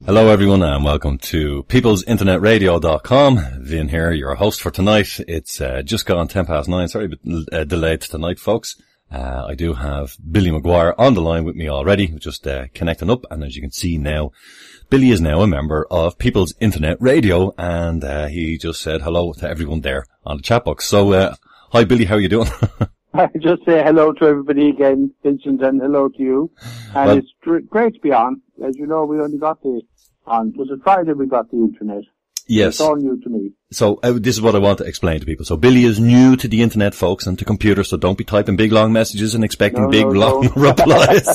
Hello everyone and welcome to peoplesinternetradio.com. Vin here, your host for tonight. It's just gone 9:10. Sorry, but delayed tonight, folks. I do have Billy McGuire on the line with me already, just connecting up, and as you can see now, Billy is now a member of People's Internet Radio, and he just said hello to everyone there on the chat box. So, hi Billy, how are you doing? I just say hello to everybody again, Vincent, and hello to you. And well, it's great to be on. As you know, we only got was it Friday we got the internet? Yes. It's all new to me. So this is what I want to explain to people. So Billy is new to the internet, folks, and to computers, so don't be typing big long messages and expecting long replies.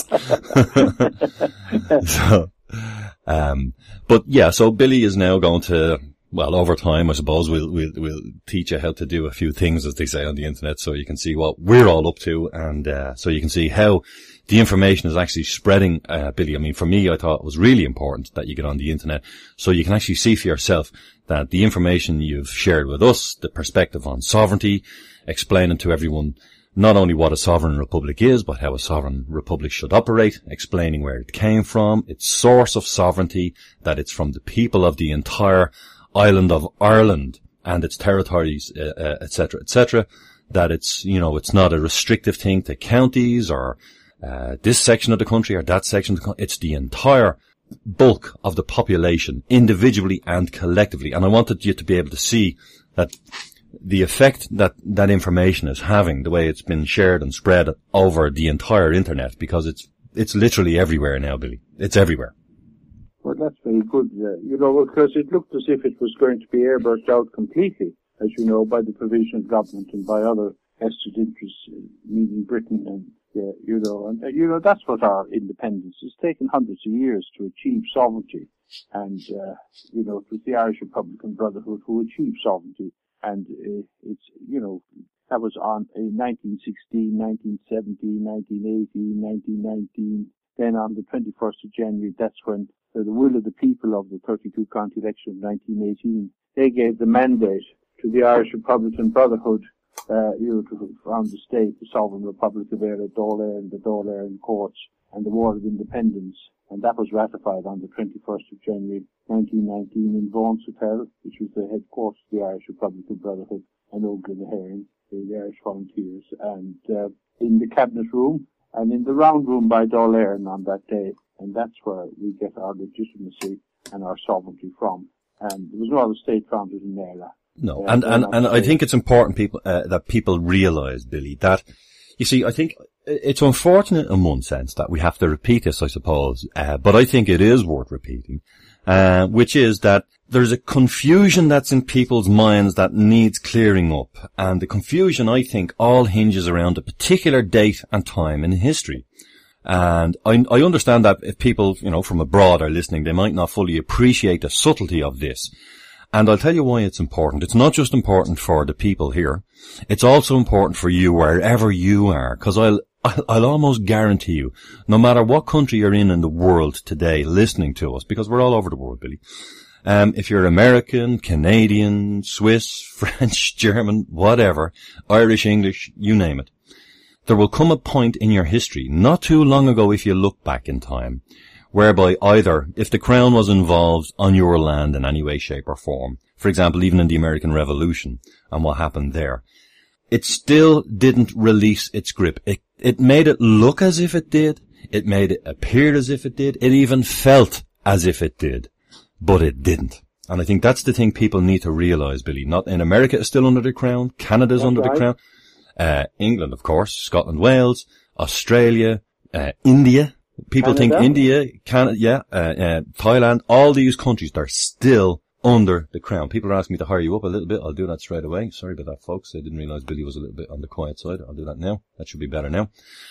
But yeah, so Billy is now going to, well, over time, I suppose we'll teach you how to do a few things, as they say on the internet, so you can see what we're all up to, and so you can see how the information is actually spreading, Billy. I mean, for me, I thought it was really important that you get on the internet so you can actually see for yourself that the information you've shared with us, the perspective on sovereignty, explaining to everyone not only what a sovereign republic is, but how a sovereign republic should operate, explaining where it came from, its source of sovereignty, that it's from the people of the entire island of Ireland and its territories, etc., etc., that it's, you know, it's not a restrictive thing to counties or this section of the country or that section of the country. It's the entire bulk of the population, individually and collectively. And I wanted you to be able to see that the effect that information is having, the way it's been shared and spread over the entire internet, because it's literally everywhere now, Billy. It's everywhere. Well, that's very good, because it looked as if it was going to be airburst out completely, as you know, by the provisional government and by other vested interests, meaning Britain and that's what our independence has taken hundreds of years to achieve sovereignty. And, it was the Irish Republican Brotherhood who achieved sovereignty. And, that was in 1916, 1917, 1918, 1919. Then on the 21st of January, that's when the will of the people of the 32 county election of 1918, they gave the mandate to the Irish Republican Brotherhood to found the state, the Sovereign Republic of Ireland, the Dáil Éireann courts, and the War of Independence. And that was ratified on the 21st of January 1919 in Vaughan's Hotel, which was the headquarters of the Irish Republican Brotherhood, and O'Glenahirn, the Irish Volunteers, and in the Cabinet Room, and in the Round Room by Dáil Éireann on that day. And that's where we get our legitimacy and our sovereignty from. And there was no other state founded in Ireland. No, and I think it's important that people realize, Billy, that, you see, I think it's unfortunate in one sense that we have to repeat this, I suppose, but I think it is worth repeating, which is that there's a confusion that's in people's minds that needs clearing up, and the confusion, I think, all hinges around a particular date and time in history. And I understand that if people, from abroad are listening, they might not fully appreciate the subtlety of this. And I'll tell you why it's important. It's not just important for the people here. It's also important for you wherever you are. Because I'll almost guarantee you, no matter what country you're in the world today listening to us, because we're all over the world, Billy. If you're American, Canadian, Swiss, French, German, whatever, Irish, English, you name it. There will come a point in your history, not too long ago if you look back in time, whereby either, if the Crown was involved on your land in any way, shape or form, for example, even in the American Revolution and what happened there, it still didn't release its grip. It made it look as if it did. It made it appear as if it did. It even felt as if it did, but it didn't. And I think that's the thing people need to realize, Billy. Not in America is still under the Crown. Canada's under the Crown. England, of course, Scotland, Wales, Australia, India. People Canada. Think India, Canada, Thailand, all these countries, they're still under the Crown. People are asking me to hire you up a little bit. I'll do that straight away. Sorry about that, folks. I didn't realize Billy was a little bit on the quiet side. I'll do that now. That should be better now.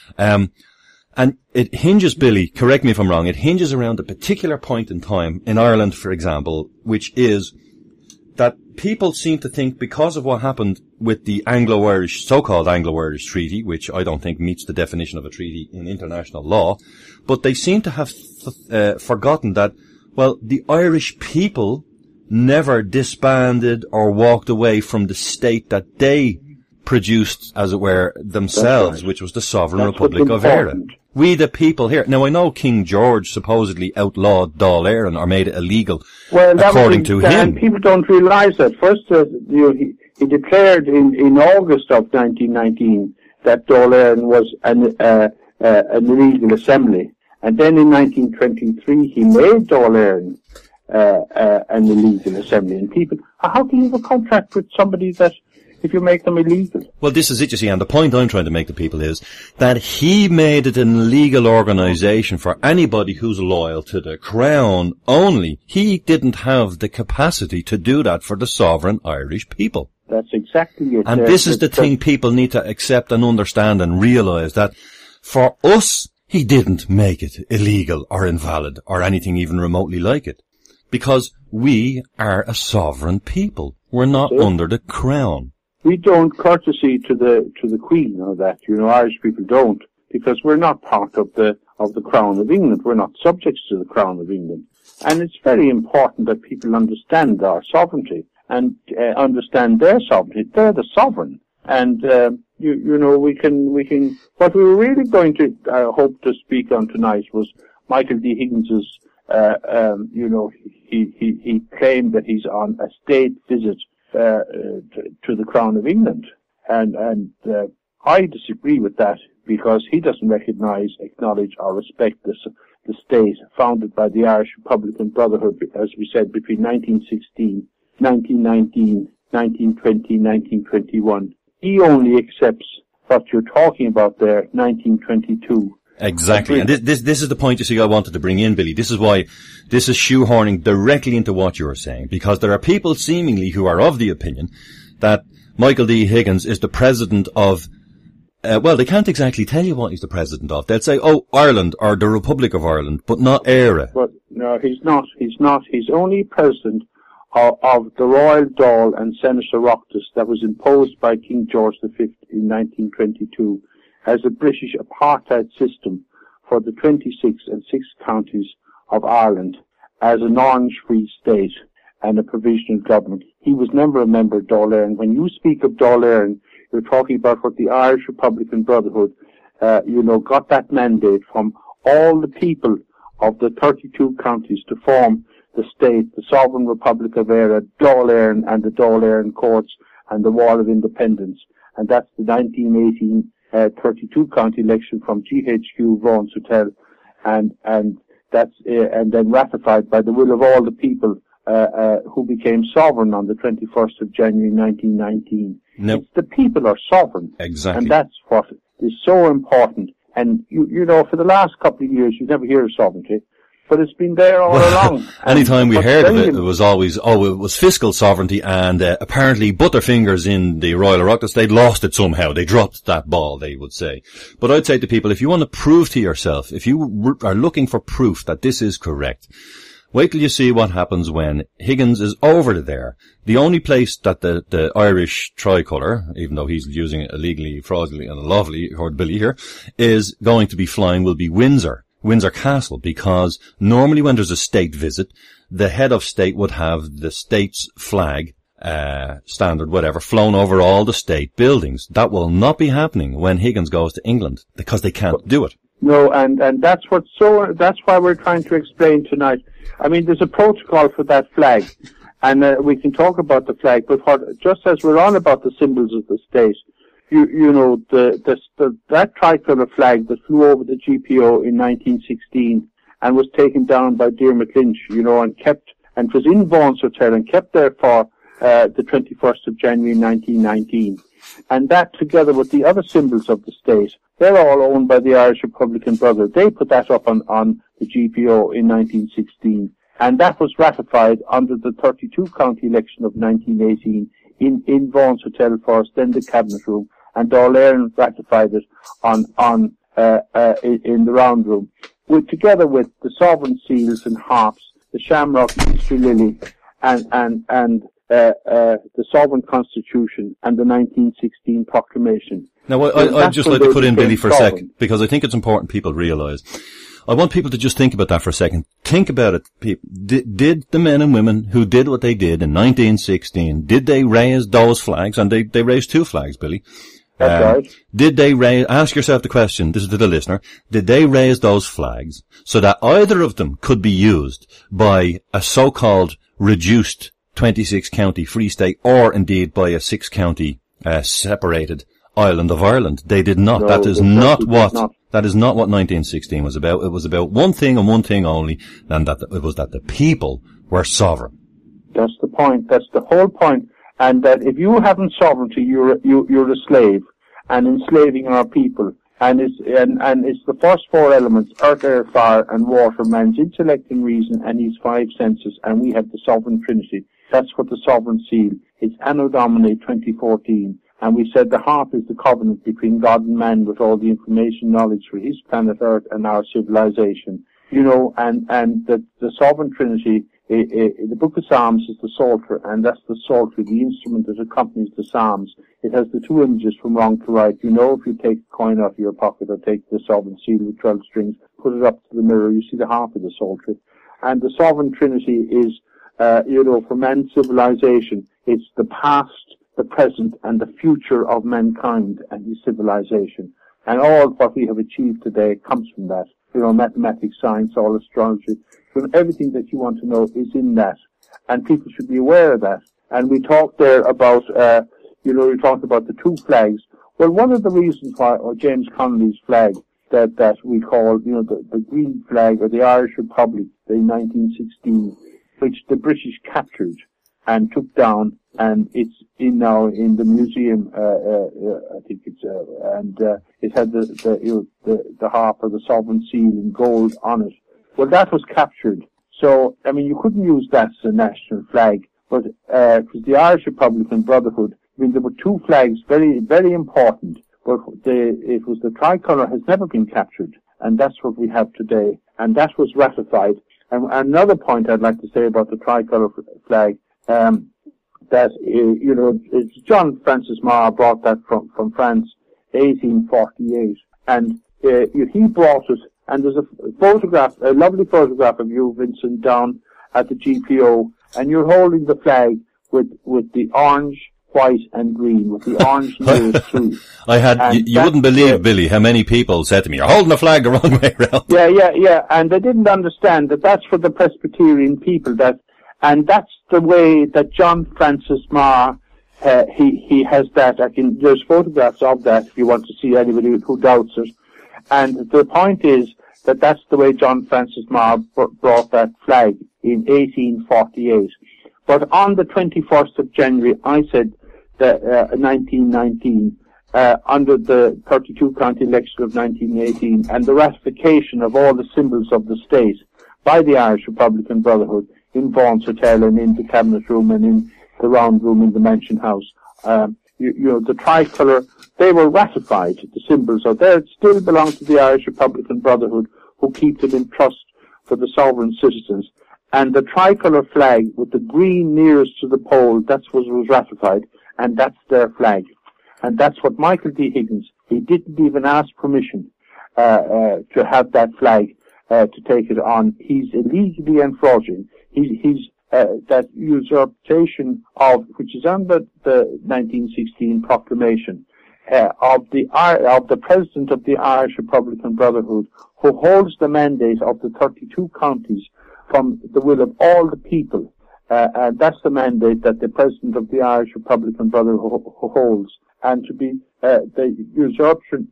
And it hinges, Billy, correct me if I'm wrong, it hinges around a particular point in time in Ireland, for example, which is that people seem to think because of what happened with the Anglo-Irish, so-called Anglo-Irish Treaty, which I don't think meets the definition of a treaty in international law, but they seem to have forgotten that, well, the Irish people never disbanded or walked away from the state that they produced, as it were, themselves, right, which was the Sovereign Republic of Ireland. We the people here. Now I know King George supposedly outlawed Dáil Éireann or made it illegal, according to him. People don't realise that. First, he declared in August of 1919 that Dáil Éireann was an illegal assembly. And then in 1923 he made Dáil Éireann an illegal assembly. And people, how can you have a contract with somebody that, if you make them illegal? Well, this is it, you see, and the point I'm trying to make to people is that he made it an illegal organisation for anybody who's loyal to the Crown only. He didn't have the capacity to do that for the sovereign Irish people. That's exactly it. And this is the thing people need to accept and understand and realise, that for us, he didn't make it illegal or invalid or anything even remotely like it. Because we are a sovereign people. We're not under the Crown. We don't courtesy to the Queen or that, Irish people don't, because we're not part of the Crown of England. We're not subjects to the Crown of England. And it's very important that people understand our sovereignty and understand their sovereignty. They're the sovereign. And, we can, what we were really going to hope to speak on tonight was Michael D. Higgins's, he claimed that he's on a state visit to the Crown of England, and I disagree with that, because he doesn't acknowledge or respect the state founded by the Irish Republican Brotherhood, as we said, between 1916, 1919, 1920, 1921. He only accepts what you're talking about there, 1922. Exactly. And this is the point, you see, I wanted to bring in, Billy. This is why this is shoehorning directly into what you're saying, because there are people seemingly who are of the opinion that Michael D. Higgins is the president of, they can't exactly tell you what he's the president of. They'll say, Ireland or the Republic of Ireland, but not Éire. But no, he's not. He's only president of the Royal Dáil and Senator Oireachtas that was imposed by King George V in 1922. As a British apartheid system for the 26 and 6 counties of Ireland as an Orange-free state and a provisional government. He was never a member of Dáil Éireann. When you speak of Dáil Éireann, you're talking about what the Irish Republican Brotherhood, got that mandate from all the people of the 32 counties to form the state, the Sovereign Republic of Éire, Dáil Éireann and the Dáil Éireann courts and the Wall of Independence. And that's the 1918 32 county election from GHQ Vaughan's Hotel, and then ratified by the will of all the people who became sovereign on the 21st of January 1919. Nope. It's the people are sovereign. Exactly. And that's what is so important. And for the last couple of years you never hear of sovereignty, but it's been there all along. Anytime we heard of it, it was always, it was fiscal sovereignty, and apparently Butterfingers in the Royal Oireachtas, they'd lost it somehow. They dropped that ball, they would say. But I'd say to people, if you want to prove to yourself, if you are looking for proof that this is correct, wait till you see what happens when Higgins is over there. The only place that the Irish tricolour, even though he's using it illegally, fraudulently and unlawfully, heard Billy here, is going to be flying will be Windsor Castle, because normally when there's a state visit, the head of state would have the state's flag, standard, whatever, flown over all the state buildings. That will not be happening when Higgins goes to England, because they can't do it. No, and that's why we're trying to explain tonight. I mean, there's a protocol for that flag, and we can talk about the flag, but just as we're on about the symbols of the state, that tricolour flag that flew over the GPO in 1916 and was taken down by Diarmaid Lynch, and was in Vaughan's Hotel and kept there for the 21st of January 1919. And that, together with the other symbols of the state, they're all owned by the Irish Republican Brotherhood. They put that up on the GPO in 1916, and that was ratified under the 32 county election of 1918 in Vaughan's Hotel first, then the Cabinet Room, and Dáil Éireann ratified it in the Round Room, together with the sovereign seals and harps, the shamrock Easter lily, and the sovereign constitution and the 1916 proclamation. Now, I'd just like to put in Billy for a second, because I think it's important people realise. I want people to just think about that for a second. Think about it, people. Did the men and women who did what they did in 1916, did they raise those flags? And they raised 2 flags, Billy. That's right. Did they ask yourself the question, this is to the listener, did they raise those flags so that either of them could be used by a so-called reduced 26 county Free State or indeed by a 6 county separated island of Ireland? They did not. No, that is not what 1916 was about. It was about one thing and one thing only, and that it was that the people were sovereign. That's the point. That's the whole point. And that if you haven't sovereignty, you're a slave, and enslaving our people. And it's the first four elements: earth, air, fire, and water. Man's intellect and reason, and his five senses. And we have the sovereign Trinity. That's what the sovereign seal. It's Anno Domini 2014. And we said the harp is the covenant between God and man, with all the information, knowledge for his planet Earth and our civilization. You know, and the sovereign Trinity. The book of Psalms is the Psalter, and that's the Psalter, the instrument that accompanies the Psalms. It has the two images from wrong to right. You know, if you take a coin out of your pocket or take the sovereign seal with 12 strings, put it up to the mirror, you see the harp of the Psalter. And the sovereign Trinity is, for man's civilization, it's the past, the present, and the future of mankind and his civilization. And all what we have achieved today comes from that. You know, mathematics, science, all astrology. So everything that you want to know is in that. And people should be aware of that. And we talked there about, we talked about the two flags. Well, one of the reasons why, James Connolly's flag, that we call, the green flag, or the Irish Republic, in 1916, which the British captured and took down, and it's now in the museum, I think it's, and it had the harp or the sovereign seal in gold on it. Well, that was captured. So, I mean, you couldn't use that as a national flag, but it was the Irish Republican Brotherhood. I mean, there were two flags, very, very important, but it was the tricolour has never been captured, and that's what we have today, and that was ratified. And another point I'd like to say about the tricolour flag, that, it's John Francis Meagher brought that from France, 1848, and he brought it. And there's a lovely photograph of you, Vincent, down at the GPO, and you're holding the flag with the orange, white, and green, with the orange nearest through. You wouldn't believe, Billy, how many people said to me, "You're holding the flag the wrong way around." Yeah, and they didn't understand that that's for the Presbyterian people, and that's the way that John Francis Meagher, he has that. There's photographs of that if you want to see anybody who doubts it. And the point is that that's the way John Francis Meagher brought that flag in 1848. But on the 21st of January, I said that 1919, under the 32 county election of 1918, and the ratification of all the symbols of the state by the Irish Republican Brotherhood in Vaughan's Hotel and in the Cabinet Room and in the Round Room in the Mansion House, the tricolour, they were ratified. The symbols are there. It still belong to the Irish Republican Brotherhood, who keep them in trust for the sovereign citizens. And the tricolour flag with the green nearest to the pole, that's what was ratified, and that's their flag. And that's what Michael D. Higgins, he didn't even ask permission to have that flag, to take it on. He's illegally and fraudulent. He's that usurpation of, which is under the 1916 proclamation, of the President of the Irish Republican Brotherhood, who holds the mandate of the 32 counties from the will of all the people. And that's the mandate that the President of the Irish Republican Brotherhood holds. And to be the usurpation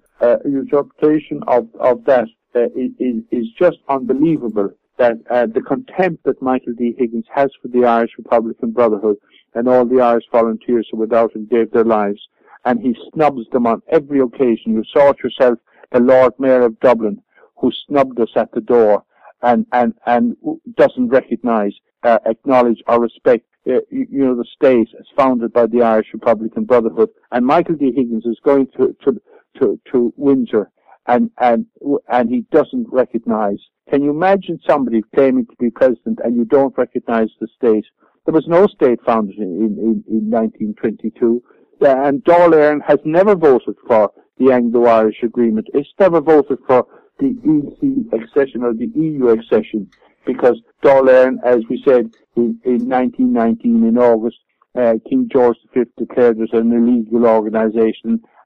of that is just unbelievable. That the contempt that Michael D. Higgins has for the Irish Republican Brotherhood and all the Irish volunteers who without him gave their lives, and he snubs them on every occasion. You saw it yourself, the Lord Mayor of Dublin, who snubbed us at the door and doesn't recognise, acknowledge or respect, the state as founded by the Irish Republican Brotherhood. And Michael D. Higgins is going to Windsor, and he doesn't recognise. Can you imagine somebody claiming to be president and you don't recognise the state? There was no state founded in 1922. And Dáil Éireann has never voted for the Anglo-Irish Agreement. It's never voted for the EC accession or the EU accession, because Dáil Éireann, as we said, in 1919 in August, King George V declared it an illegal organisation,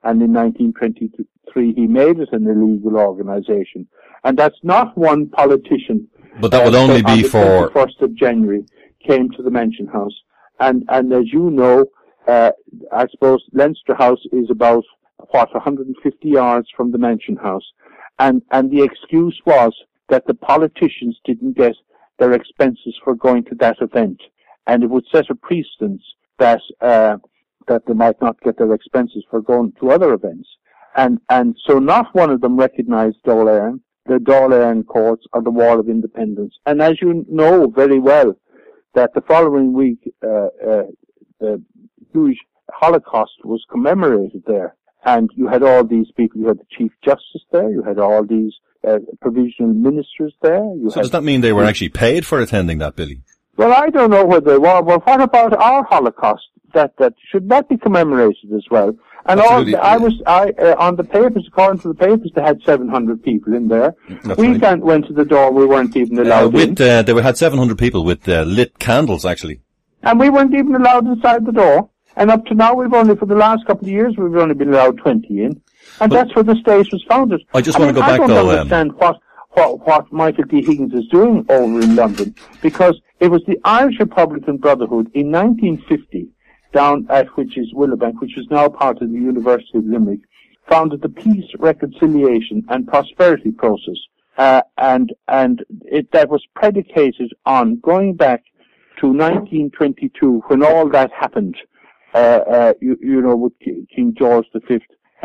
and in 1923 he made it an illegal organisation. And that's not one politician. But that would only be for... 1st of January came to the Mansion House. And as you know, I suppose Leinster House is about, 150 yards from the Mansion House. And the excuse was that the politicians didn't get their expenses for going to that event. And it would set a precedence that they might not get their expenses for going to other events. And so not one of them recognized Dáil Éireann, the Dáil Éireann courts, or the Wall of Independence. And as you know very well, that the following week, the huge Holocaust was commemorated there. And you had all these people, you had the Chief Justice there, you had all these provisional ministers there. So does that mean they were actually paid for attending that, Billy? Well, I don't know whether they were. Well, what about our Holocaust? That should not be commemorated as well. And Absolutely. On the papers, according to the papers, they had 700 people in there. We went to the door, we weren't even allowed in. They had 700 people with lit candles, actually. And we weren't even allowed inside the door. And up to now, for the last couple of years, we've only been allowed 20 in. And that's where the state was founded. I just want to go back, though. I don't understand what Michael D. Higgins is doing over in London, because it was the Irish Republican Brotherhood in 1950, down at which is Willowbank, which is now part of the University of Limerick, founded the Peace, Reconciliation and Prosperity Process, and that was predicated on going back to 1922 when all that happened. With King George V,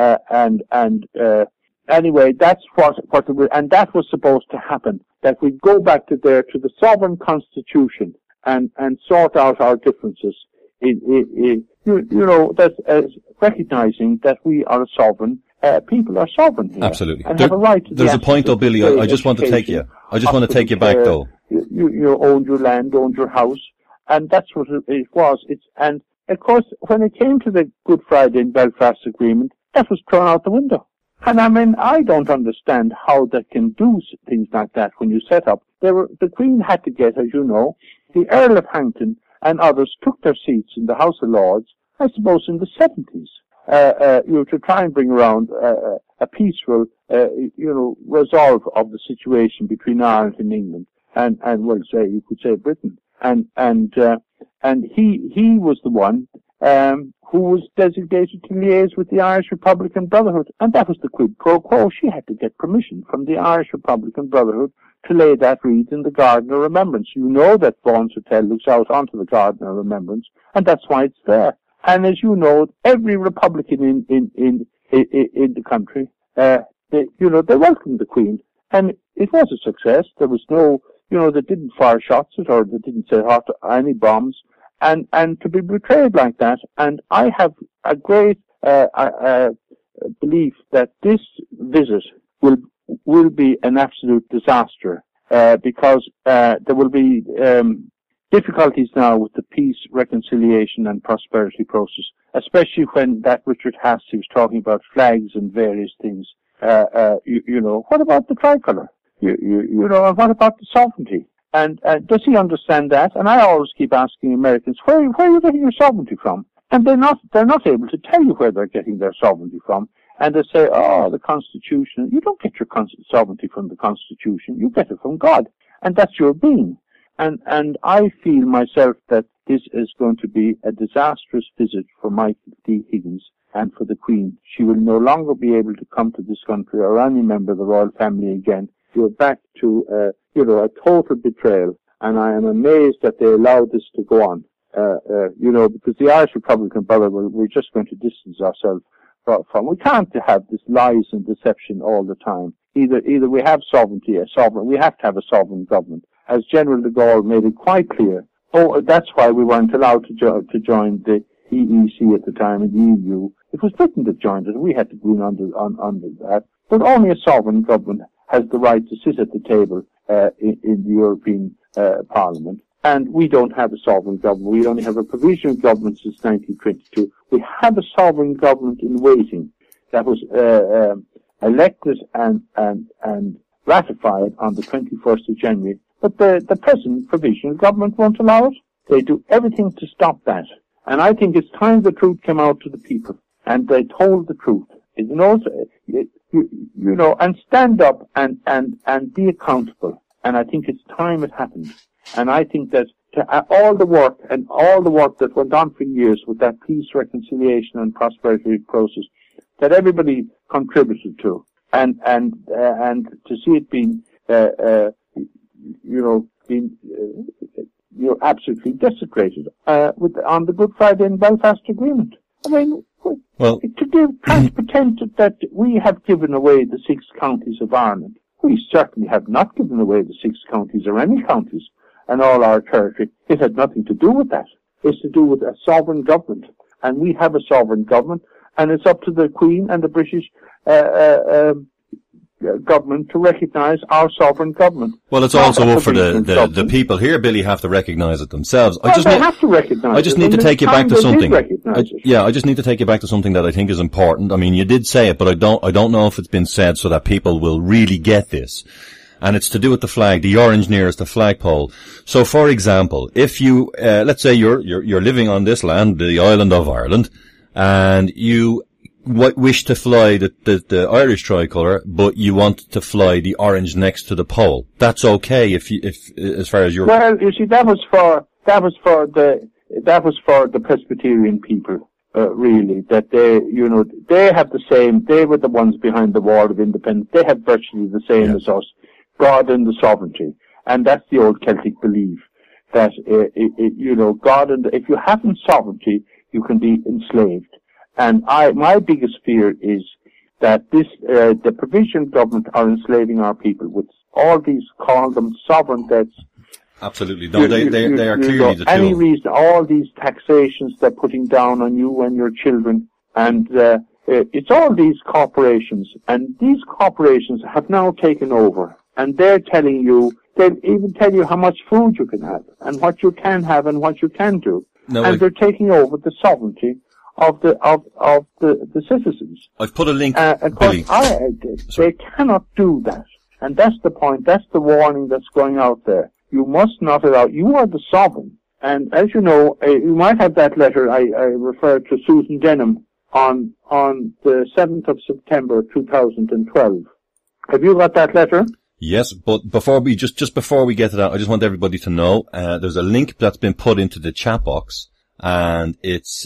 anyway, that's and that was supposed to happen, that we go back to the sovereign constitution and sort out our differences that's recognizing that we are a sovereign, people are sovereign here. Absolutely. And have a right to there's a point though, Billy, I just want to take you back though. You owned your land, owned your house, and that's what it was. And of course, when it came to the Good Friday and Belfast Agreement, that was thrown out the window. And I mean, I don't understand how they can do things like that when you set up. The Queen had to get, as you know, the Earl of Hampton and others took their seats in the House of Lords, I suppose in the 70s, to try and bring around a peaceful, resolve of the situation between Ireland and England, and you could say Britain. And he was the one who was designated to liaise with the Irish Republican Brotherhood, and that was the quid pro quo. She had to get permission from the Irish Republican Brotherhood to lay that wreath in the Garden of Remembrance. You know that Vaughan's Hotel looks out onto the Garden of Remembrance, and that's why it's there. And as you know, every Republican in the country, they welcomed the Queen, and it was a success. There was no, they didn't fire shots at her, they didn't set off any bombs. And to be betrayed like that, and I have a great belief that this visit will be an absolute disaster, because there will be difficulties now with the peace, reconciliation and prosperity process, especially when that Richard Hastings was talking about flags and various things. What about the tricolour? And what about the sovereignty? And does he understand that? And I always keep asking Americans, where are you getting your sovereignty from? And they're not able to tell you where they're getting their sovereignty from. And they say, the Constitution. You don't get your sovereignty from the Constitution. You get it from God. And that's your being. And I feel myself that this is going to be a disastrous visit for Michael D. Higgins and for the Queen. She will no longer be able to come to this country or any member of the royal family again. You're back to, a total betrayal. And I am amazed that they allowed this to go on. Because the Irish Republican Brotherhood, we're just going to distance ourselves from. We can't have this lies and deception all the time. Either we have sovereignty, we have to have a sovereign government. As General de Gaulle made it quite clear. That's why we weren't allowed to join the EEC at the time in the EU. It was Britain that joined it. We had to go under that. But only a sovereign government has the right to sit at the table in the European Parliament. And we don't have a sovereign government. We only have a provisional government since 1922. We have a sovereign government in waiting that was elected and ratified on the 21st of January. But the present provisional government won't allow it. They do everything to stop that. And I think it's time the truth came out to the people. And they told the truth. You know, and stand up and be accountable. And I think it's time it happened. And I think that all the work that went on for years with that peace, reconciliation and prosperity process that everybody contributed to, and to see it being, absolutely desecrated, on the Good Friday and Belfast Agreement. I mean, well, trying to pretend that we have given away the 6 counties of Ireland. We certainly have not given away the 6 counties or any counties and all our territory. It had nothing to do with that. It's to do with a sovereign government. And we have a sovereign government, and it's up to the Queen and the British government to recognise our sovereign government. Well, it's also up for the people here, Billy, have to recognise it themselves. They have to recognise it. I just need to take you back to something. I just need to take you back to something that I think is important. I mean, you did say it, but I don't know if it's been said so that people will really get this. And it's to do with the flag, the orange nearest the flagpole. So, for example, if you, let's say you're living on this land, the island of Ireland, and you wish to fly the Irish tricolour, but you want to fly the orange next to the pole. That's okay if as far as you're... Well, you see, that was for the Presbyterian people, really, that they have the same, they were the ones behind the wall of independence. They have virtually the same as us. God and the sovereignty. And that's the old Celtic belief that, God and, if you haven't sovereignty, you can be enslaved. And my biggest fear is that the provincial government are enslaving our people with all these, call them sovereign debts. Absolutely. No, they are clearly the any tool. reason, all these taxations they're putting down on you and your children. And, it's all these corporations. And these corporations have now taken over. And they'll even tell you how much food you can have, and what you can have, and what you can do. No, and they're taking over the sovereignty of the citizens. I've put a link, of Billy. course, they cannot do that. And that's the point, that's the warning that's going out there. You must not allow, you are the sovereign. And as you know, you might have that letter I referred to Susan Denham on the 7th of September 2012. Have you got that letter? Yes, but before we before we get to that, I just want everybody to know there's a link that's been put into the chat box, and it's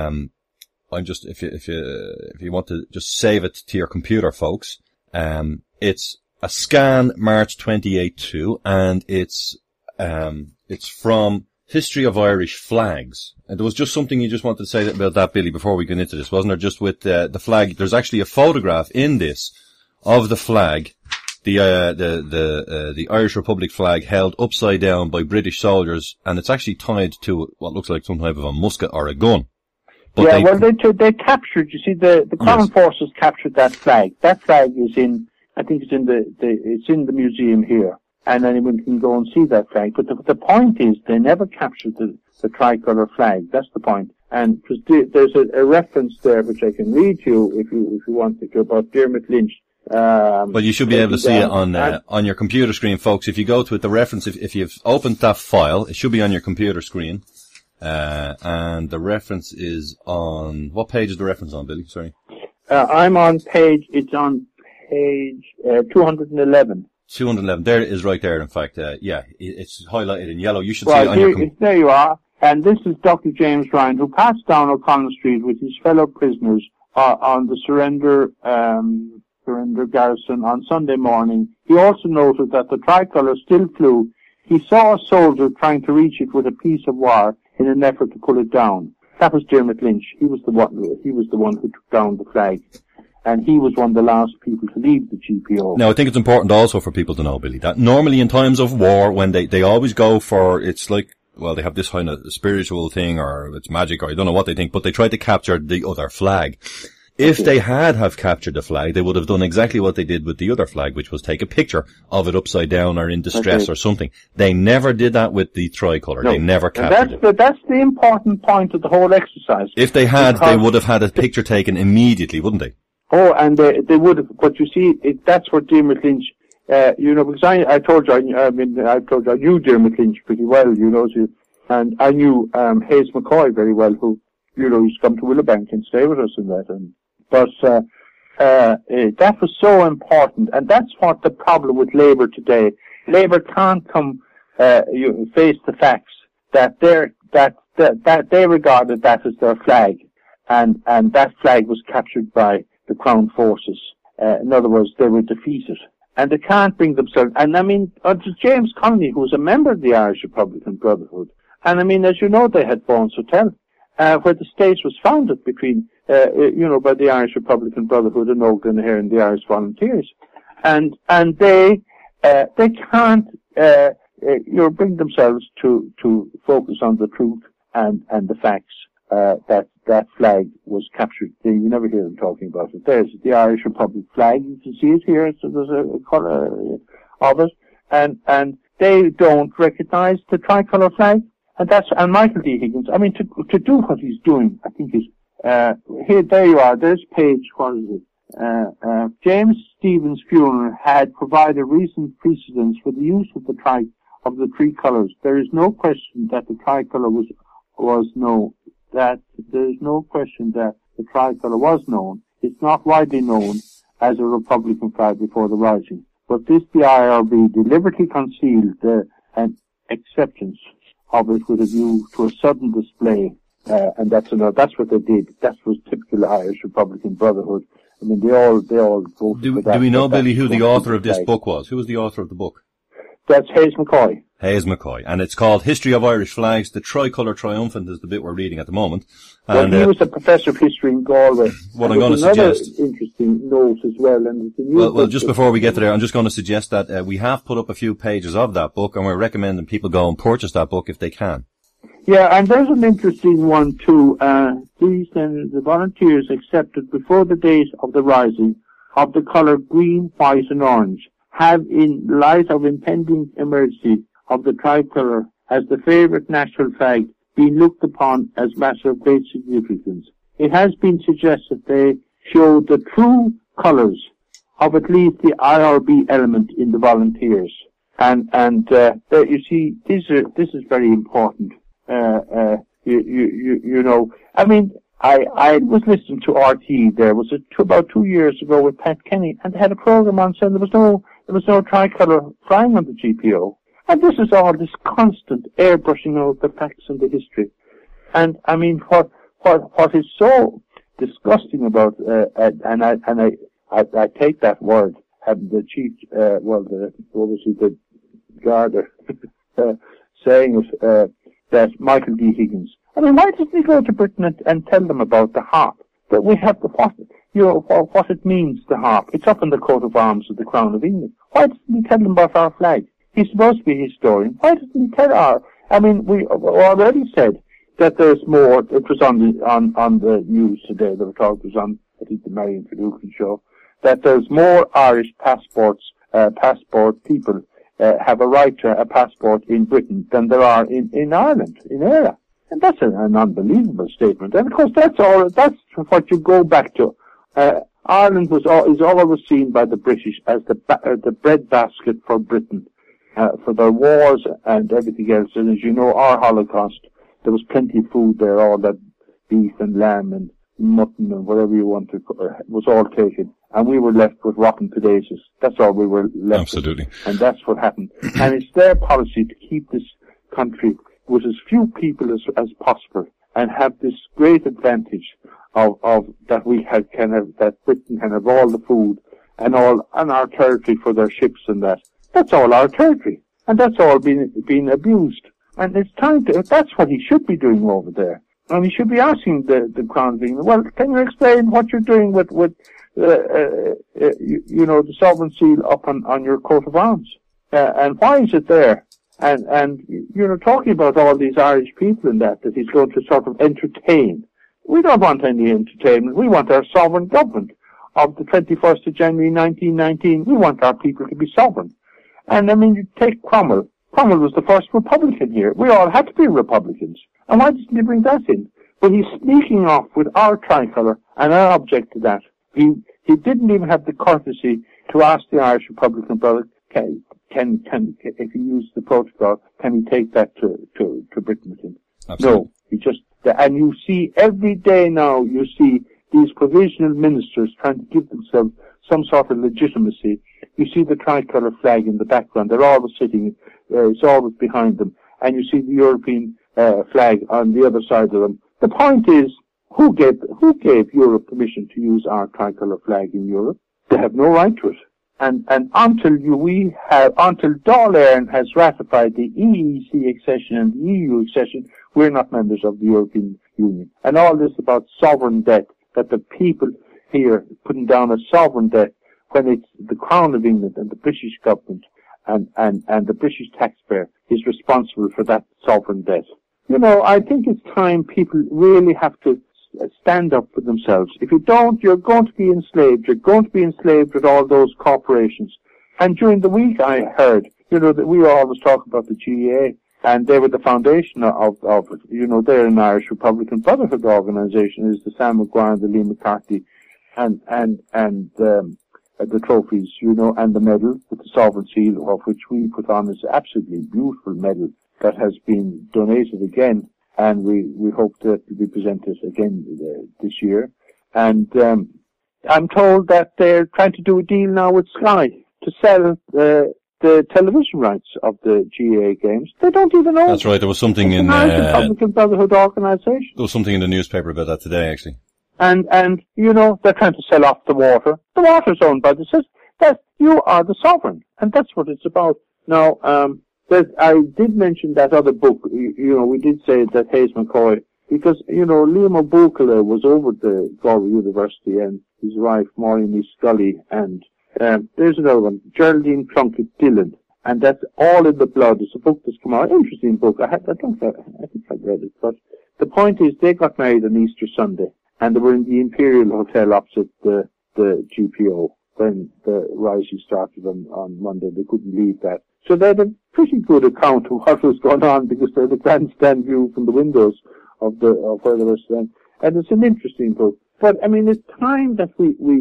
if you want to just save it to your computer, folks. It's a scan March 28/2, and it's from History of Irish Flags. And there was just something you just wanted to say about that, Billy, before we get into this, wasn't there? Just with the flag, there's actually a photograph in this of the flag. The Irish Republic flag held upside down by British soldiers, and it's actually tied to what looks like some type of a musket or a gun. But they captured, you see, the Crown Forces captured that flag. That flag is it's in the museum here, and anyone can go and see that flag. But the point is, they never captured the tricolour flag. That's the point. And there's a reference there which I can read to you if you want to, about Dermot Lynch. Well, you should be able to see it on your computer screen, folks. If you go to it, the reference, if you've opened that file, it should be on your computer screen. And the reference is on, what page is the reference on, Billy? Sorry. It's on page 211. 211. There it is right there, in fact. It's highlighted in yellow. You should see it on your computer. There you are. And this is Dr. James Ryan, who passed down O'Connell Street with his fellow prisoners on the surrender garrison on Sunday morning. He also noted that the tricolour still flew. He saw a soldier trying to reach it with a piece of wire in an effort to pull it down. That was Dermot Lynch. He was the one who took down the flag. And he was one of the last people to leave the GPO. Now, I think it's important also for people to know, Billy, that normally in times of war, when they always go for, it's like, well, they have this kind of spiritual thing, or it's magic, or I don't know what they think, but they try to capture the other flag. If they have captured the flag, they would have done exactly what they did with the other flag, which was take a picture of it upside down or in distress or something. They never did that with the tricolour. No. They never captured it. That's the important point of the whole exercise. If they had, they would have had a picture taken immediately, wouldn't they? Oh, and they would have. But you see, that's what Dermot Lynch. Because I told you, I knew Dermot Lynch pretty well, and I knew Hayes McCoy very well, who used to come to Willowbank and stay with us and that. But that was so important, and that's what the problem with Labour today. Labour can't come face the facts that they regarded that as their flag, and that flag was captured by the Crown forces. In other words, they were defeated, and they can't bring themselves. And I mean, James Connolly, who was a member of the Irish Republican Brotherhood, and I mean, as you know, they had Vaughan's Hotel, where the state was founded between, by the Irish Republican Brotherhood and Óg Glennaire and the Irish Volunteers, and they can't, bring themselves to focus on the truth and the facts, that flag was captured. You never hear them talking about it. There's the Irish Republic flag. You can see it here. So there's a colour of it, and they don't recognise the tricolour flag. And Michael D. Higgins, I mean, to do what he's doing, I think is, here, there you are, there's page, what is it? James Stephens' funeral had provided recent precedents for the use of the three colours. There is no question that the tricolour was known. There is no question that the tricolour was known. It's not widely known as a Republican flag before the Rising. But this, the IRB deliberately concealed an acceptance of it with a view to a sudden display, and that's what they did. That was typical Irish Republican Brotherhood. I mean, they all voted for that. Do we know, Billy, who the author of this book was? Who was the author of the book? That's Hayes McCoy. Hayes McCoy. And it's called History of Irish Flags. The Tricolour Triumphant is the bit we're reading at the moment. And, well, he was a professor of history in Galway. What I'm going to suggest. Interesting note as well. And well, just before we get to there, I'm just going to suggest that we have put up a few pages of that book, and we're recommending people go and purchase that book if they can. Yeah, and there's an interesting one too. The volunteers accepted before the date of the Rising of the colour green, white and orange, have in light of impending emergency of the tricolour as the favourite national flag been looked upon as matter of great significance. It has been suggested they show the true colours of at least the IRB element in the volunteers. And you see, this is very important. I mean, I was listening to RT there, about 2 years ago with Pat Kenny, and they had a program on saying there was no tricolour flying on the GPO. And this is all this constant airbrushing of the facts and the history. And I mean, what is so disgusting about, and I take that word, having the chief, the Garda, saying it, that Michael D. Higgins. I mean, why doesn't he go to Britain and tell them about the harp? That we have what it means, the harp. It's up in the coat of arms of the Crown of England. Why doesn't he tell them about our flag? He's supposed to be a historian. Why doesn't he tell we already said that there's more. It was on the news today. The talk was on, I think, the Marion Finucane show, that there's more Irish passport people have a right to a passport in Britain than there are in Ireland, in Éire. And that's an unbelievable statement. And of course, that's what you go back to. Ireland is always seen by the British as the breadbasket for Britain, for their wars and everything else. And as you know, our Holocaust, there was plenty of food there, all that beef and lamb and mutton and whatever you want to, was all taken. And we were left with rotten potatoes. That's all we were left Absolutely. with. And that's what happened. And it's their policy to keep this country with as few people as possible, and have this great advantage of that that Britain can have all the food and all on our territory for their ships and that. That's all our territory. And that's all been abused. And it's time that's what he should be doing over there. And he should be asking the Crown of England, well, can you explain what you're doing with the sovereign seal up on your coat of arms? And why is it there? And talking about all these Irish people and that he's going to sort of entertain. We don't want any entertainment. We want our sovereign government of the 21st of January 1919. We want our people to be sovereign. And I mean, you take Cromwell. Cromwell was the first Republican here. We all had to be Republicans. And why doesn't he bring that in? But he's sneaking off with our tricolour, and I object to that. He didn't even have the courtesy to ask the Irish Republican brother, if he used the protocol, can he take that to Britain with him? Absolutely. No, he just, and you see every day now, you see these provisional ministers trying to give themselves some sort of legitimacy. You see the tricolour flag in the background. They're always sitting, it's always behind them. And you see the European flag on the other side of them. The point is, who gave Europe permission to use our tricolour flag in Europe? They have no right to it. And until Dáil Éireann has ratified the EEC accession and the EU accession, we're not members of the European Union. And all this about sovereign debt, that the people here putting down a sovereign debt when it's the Crown of England and the British government and the British taxpayer is responsible for that sovereign debt. You know, I think it's time people really have to stand up for themselves. If you don't, you're going to be enslaved. You're going to be enslaved with all those corporations. And during the week I heard, you know, that we always talk about the GEA, and they were the foundation of you know, they're an Irish Republican Brotherhood organisation, is the Sam Maguire and the Lee McCarthy and the trophies, you know, and the medal with the sovereign seal, of which we put on this absolutely beautiful medal that has been donated again, and we hope that it will be presented again this year. And I'm told that they're trying to do a deal now with Sky to sell the television rights of the GAA games. They don't even own. That's right. There was something in Republican Brotherhood organisation. There was something in the newspaper about that today, actually. And you know, they're trying to sell off the water. The water's owned by the citizens. That you are the sovereign, and that's what it's about. Now, I did mention that other book. You know, we did say that Hayes McCoy, because you know, Liam O'Bukala was over at the Galway University, and his wife Maureen E. Scully, and there's another one, Geraldine Plunkett Dillon, and that's All in the Blood. It's a book that's come out. Interesting book. I think I've read it, but the point is, they got married on Easter Sunday, and they were in the Imperial Hotel opposite the GPO when the rising started on Monday. They couldn't leave that. So they had a pretty good account of what was going on, because they had a grandstand view from the windows of where they were staying. And it's an interesting book. But I mean, it's time that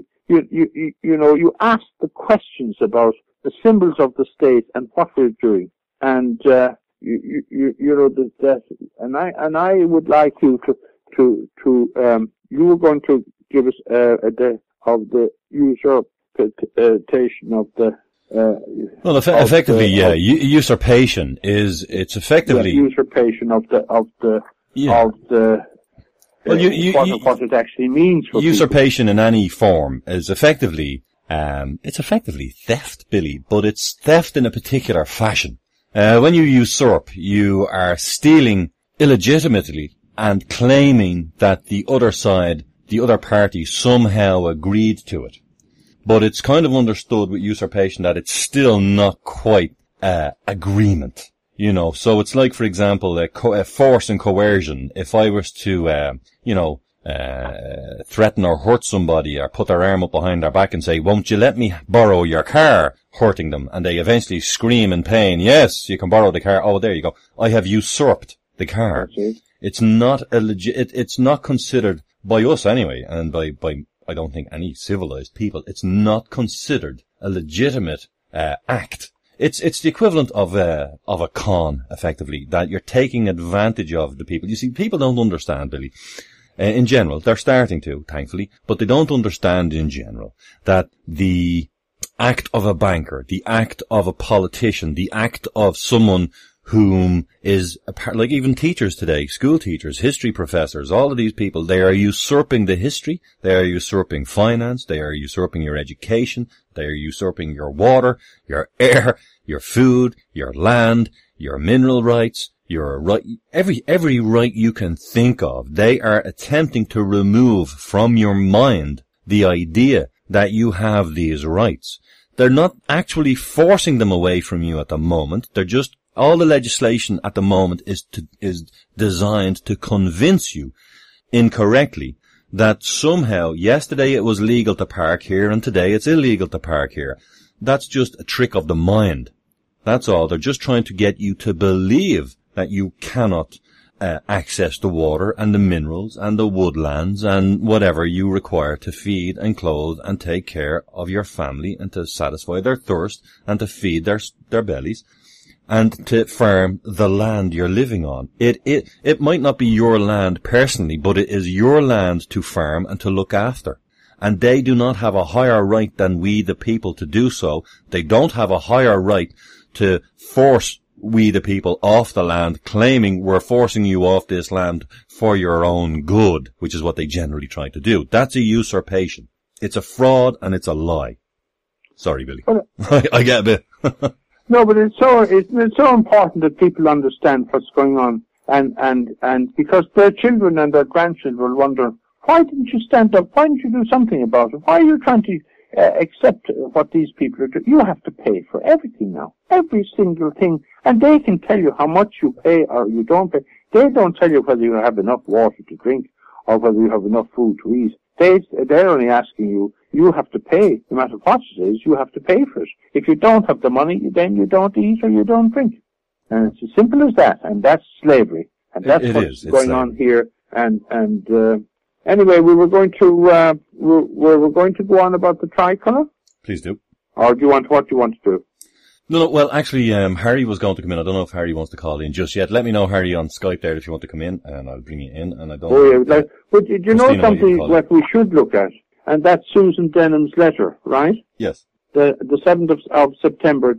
you know, you ask the questions about the symbols of the state and what we're doing. And you know that, and I would like you to you were going to give us a day of the usurpation of the. Well, effectively, usurpation is, it's effectively usurpation of the. Well, what it actually means for usurpation people. In any form is effectively, it's effectively theft, Billy, but it's theft in a particular fashion. When you usurp, you are stealing illegitimately and claiming that the other side, the other party, somehow agreed to it. But it's kind of understood with usurpation that it's still not quite agreement. You know, so it's like, for example, force and coercion. If I was to, threaten or hurt somebody or put their arm up behind their back and say, won't you let me borrow your car, hurting them, and they eventually scream in pain, yes, you can borrow the car. Oh, there you go. I have usurped the car. It's not it's not considered by us anyway, and by I don't think any civilized people, it's not considered a legitimate act. It's the equivalent of a con, effectively, that you're taking advantage of the people. You see, people don't understand, Billy. In general, they're starting to, thankfully, but they don't understand in general that the act of a banker, the act of a politician, the act of someone whom is, like even teachers today, school teachers, history professors, all of these people, they are usurping the history, they are usurping finance, they are usurping your education, they are usurping your water, your air, your food, your land, your mineral rights, your right, every right you can think of. They are attempting to remove from your mind the idea that you have these rights. They're not actually forcing them away from you at the moment. They're just, all the legislation at the moment is designed to convince you incorrectly that somehow yesterday it was legal to park here and today it's illegal to park here. That's just a trick of the mind. That's all. They're just trying to get you to believe that you cannot access the water and the minerals and the woodlands and whatever you require to feed and clothe and take care of your family and to satisfy their thirst and to feed their bellies. and to farm the land you're living on. It might not be your land personally, but it is your land to farm and to look after. And they do not have a higher right than we, the people, to do so. They don't have a higher right to force we, the people, off the land, claiming we're forcing you off this land for your own good, which is what they generally try to do. That's a usurpation. It's a fraud and it's a lie. Sorry, Billy. Well, I get a bit. No, but it's so important that people understand what's going on, and because their children and their grandchildren will wonder, why didn't you stand up? Why didn't you do something about it? Why are you trying to accept what these people are doing? You have to pay for everything now, every single thing, and they can tell you how much you pay or you don't pay. They don't tell you whether you have enough water to drink or whether you have enough food to eat. They're only asking you. You have to pay, no matter what it is. You have to pay for it. If you don't have the money, then you don't eat or you don't drink, and it's as simple as that. And that's slavery, and that's what's going on here. Anyway, we were going to go on about the tricolour. Please do. Or do you want what do you want to do? No, well, actually, Harry was going to come in. I don't know if Harry wants to call in just yet. Let me know, Harry, on Skype there if you want to come in, and I'll bring you in. And I don't. Oh, yeah, but do you know something that we should look at? And that's Susan Denham's letter, right? Yes. The 7th of September,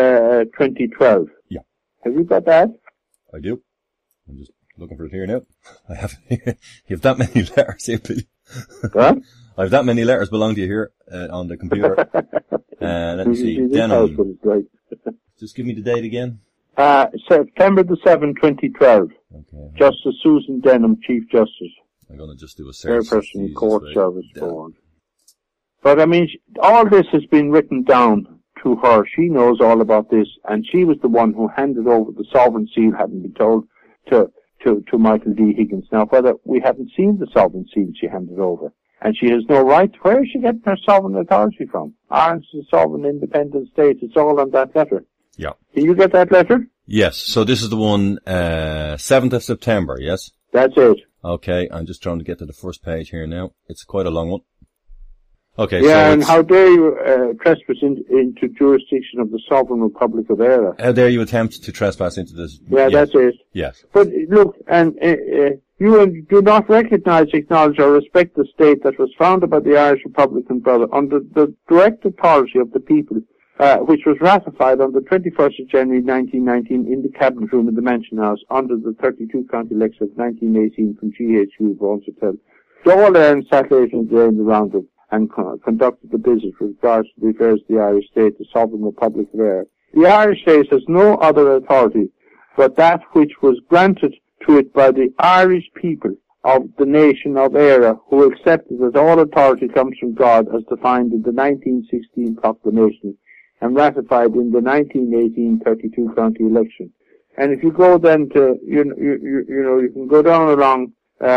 2012. Yeah. Have you got that? I do. I'm just looking for it here now. I have. You have that many letters here, Billy. What? I have that many letters belong to you here on the computer. Let me see. Denham. Just give me the date again. September the 7th, 2012. Okay. Justice Susan Denham, Chief Justice. I'm going to just do a search. Chairperson, Court Service Board. But I mean, all this has been written down to her. She knows all about this, and she was the one who handed over the sovereign seal, having been told, to Michael D. Higgins. Now, whether we haven't seen the sovereign seal she handed over, and she has no right. Where is she getting her sovereign authority from? Ireland's a sovereign independent state. It's all on that letter. Yeah. Can you get that letter? Yes. So this is the one, 7th of September, yes? That's it. Okay. I'm just trying to get to the first page here now. It's quite a long one. Okay. Yeah, so and how dare you trespass into jurisdiction of the Sovereign Republic of Eire? How dare you attempt to trespass into this? Yeah, yes. That's it. Yes. But look, and you do not recognize, acknowledge, or respect the state that was founded by the Irish Republican Brother under the direct authority of the people, which was ratified on the 21st of January 1919 in the Cabinet Room in the Mansion House under the 32 county election of 1918 from GHQ Vaughan's Hotel. Dáil Éireann sat later in the day in the roundup and conducted the business with regards to the affairs of the Irish state, the Sovereign Republic of Eire. The Irish state has no other authority but that which was granted to it by the Irish people of the nation of Eire, who accepted that all authority comes from God as defined in the 1916 proclamation and ratified in the 1918 32 county election. And if you go then to, you can go down along,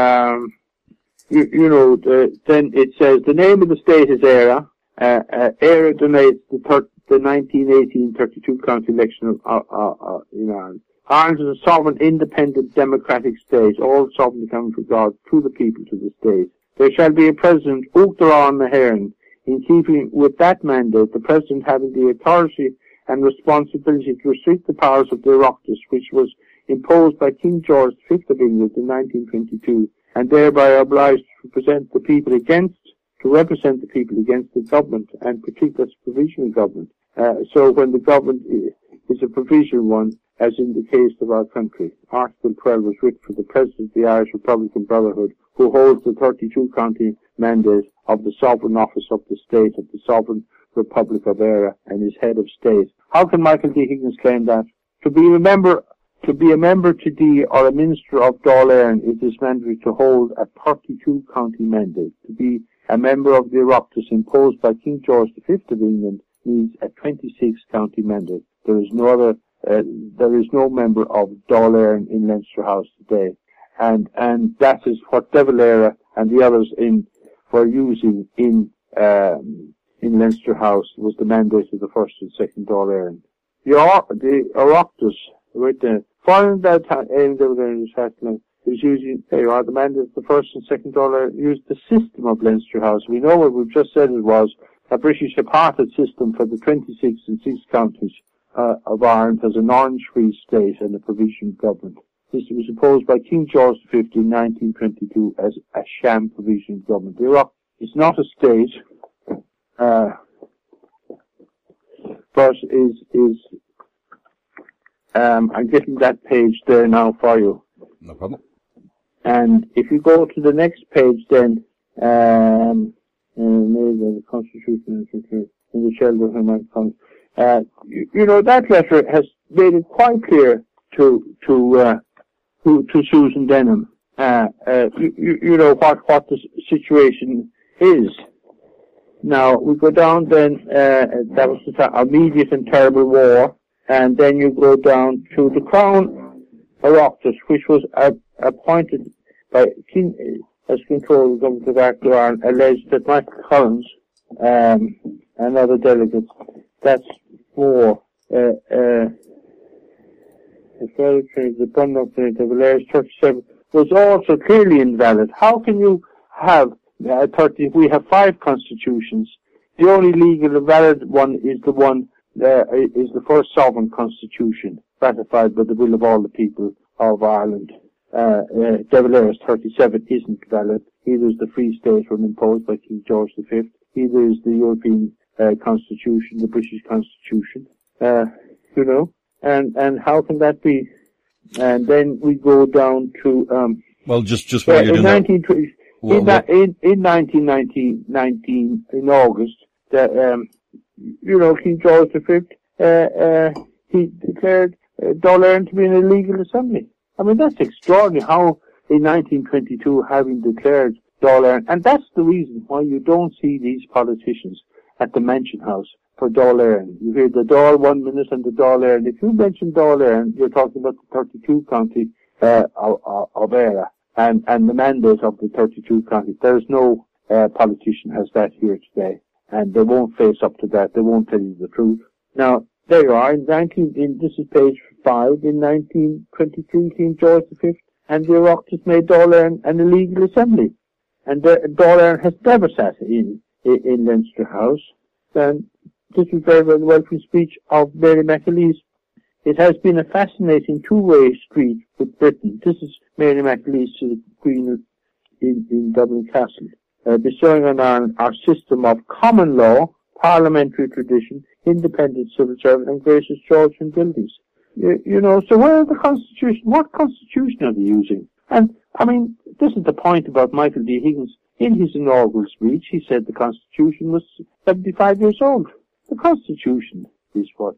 then it says the name of the state is Eire. Eire donates the 1918 32 county election in Ireland. Ireland is a sovereign, independent, democratic state, all sovereignty coming from God, to the people, to the state. There shall be a president, Uachtaráin na hÉireann. In keeping with that mandate, the president having the authority and responsibility to restrict the powers of the Oireachtas, which was imposed by King George V of England in 1922, and thereby obliged to represent the people against the government, and particularly as provisional government. So when the government is a provisional one, as in the case of our country. Article 12 was written for the President of the Irish Republican Brotherhood, who holds the 32 county mandate of the sovereign office of the state of the Sovereign Republic of Eire and is head of state. How can Michael D. Higgins claim that? To be a member today or a minister of Dáil Éireann, it is mandatory to hold a 32 county mandate. To be a member of the Oireachtas imposed by King George V of England needs a 26 county mandate. There is no member of Dáil Éireann in Leinster House today, and that is what De Valera and the others were using in Leinster House was the mandate of the first and second Dáil Éireann. The Oireachtas, with the following that time, is using the mandate of the first and second Dáil Éireann used the system of Leinster House. We know what we've just said it was a British apartheid system for the 26 and 6 counties of Ireland as an Orange Free State and a provisional government. This was imposed by King George V in 1922 as a sham provisional government. Iraq is not a state, but I'm getting that page there now for you. No problem. And if you go to the next page then, the Constitution in the shelter of human comes. You know, that letter has made it quite clear to Susan Denham, you know, what the situation is. Now, we go down then, that was the immediate and terrible war, and then you go down to the Crown Oireachtas, which was appointed by King, as control of the government of Ireland, alleged that Michael Collins, and other delegates, that's for, the bundle of the Valerius 37 was also clearly invalid. How can you have we have 5 constitutions. The only legal valid one is the one, is the first sovereign constitution ratified by the will of all the people of Ireland. De Valerius 37 isn't valid. Either is the Free State one imposed by King George V, either is the European Constitution, the British Constitution, you know, and how can that be? And then we go down to, well, just while you're doing that. In 1919, in August, you know, King George V, he declared Dáil Éireann to be an illegal assembly. I mean, that's extraordinary how in 1922, having declared Dáil Éireann, and that's the reason why you don't see these politicians at the Mansion House for Dáil Éireann. You hear the Dáil 1 minute and the Dáil Éireann. If you mention Dáil Éireann, you're talking about the 32 county of Éire. And the mandate of the 32 counties. There is no politician has that here today, and they won't face up to that. They won't tell you the truth. Now, there you are. This is page 5. In 1923, King George V and the Oireachtas made Dáil Éireann an illegal assembly, and Dáil Éireann has never sat in Leinster House. And this is very, very welcome speech of Mary McAleese. It has been a fascinating two-way street with Britain. This is Mary McAleese to the Queen in Dublin Castle, bestowing on Ireland our system of common law, parliamentary tradition, independent civil service, and gracious Georgian buildings. You know, so where are the Constitution? What Constitution are they using? And, I mean, this is the point about Michael D. Higgins. In his inaugural speech, he said the Constitution was 75 years old. The Constitution is what...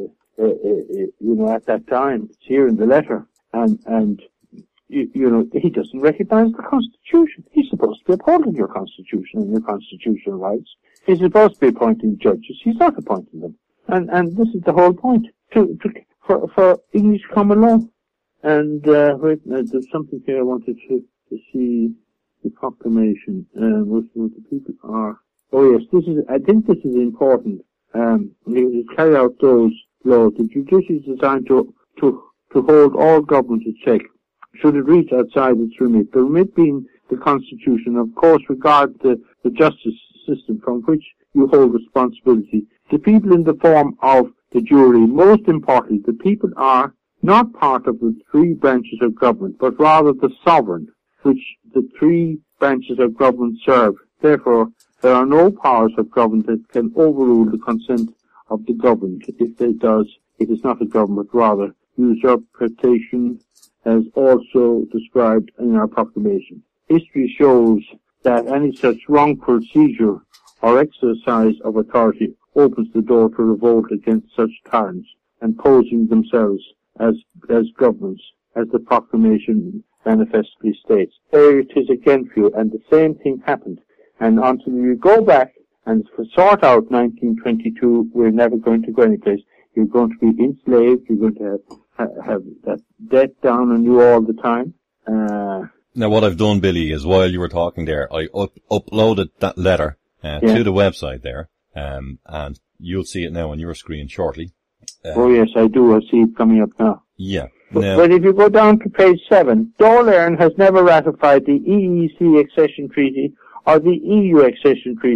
you know, at that time, it's here in the letter, and you know, he doesn't recognize the Constitution. He's supposed to be upholding your Constitution and your constitutional rights. He's supposed to be appointing judges. He's not appointing them. And this is the whole point, for English common law. And, wait, there's something here I wanted to see, the proclamation, what the people are. Oh yes, I think this is important, to carry out those laws. The judiciary is designed to hold all government in check, should it reach outside its remit. The remit being the Constitution, of course, regard the justice system from which you hold responsibility. The people in the form of the jury, most importantly, the people are not part of the 3 branches of government, but rather the sovereign, which the 3 branches of government serve. Therefore, there are no powers of government that can overrule the consent of the governed. If it does, it is not a government, rather usurpation, as also described in our proclamation. History shows that any such wrongful seizure or exercise of authority opens the door to revolt against such tyrants, and posing themselves as governments, as the proclamation manifestly states. There it is again for you, and the same thing happened. And until you go back and sort out 1922, we're never going to go anyplace. You're going to be enslaved. You're going to have that debt down on you all the time. Now, what I've done, Billy, is while you were talking there, I uploaded that letter to the website there, and you'll see it now on your screen shortly. Oh yes, I do. I see it coming up now. Yeah. But if you go down to page 7, Dáil Éireann has never ratified the EEC accession treaty or the EU accession treaty,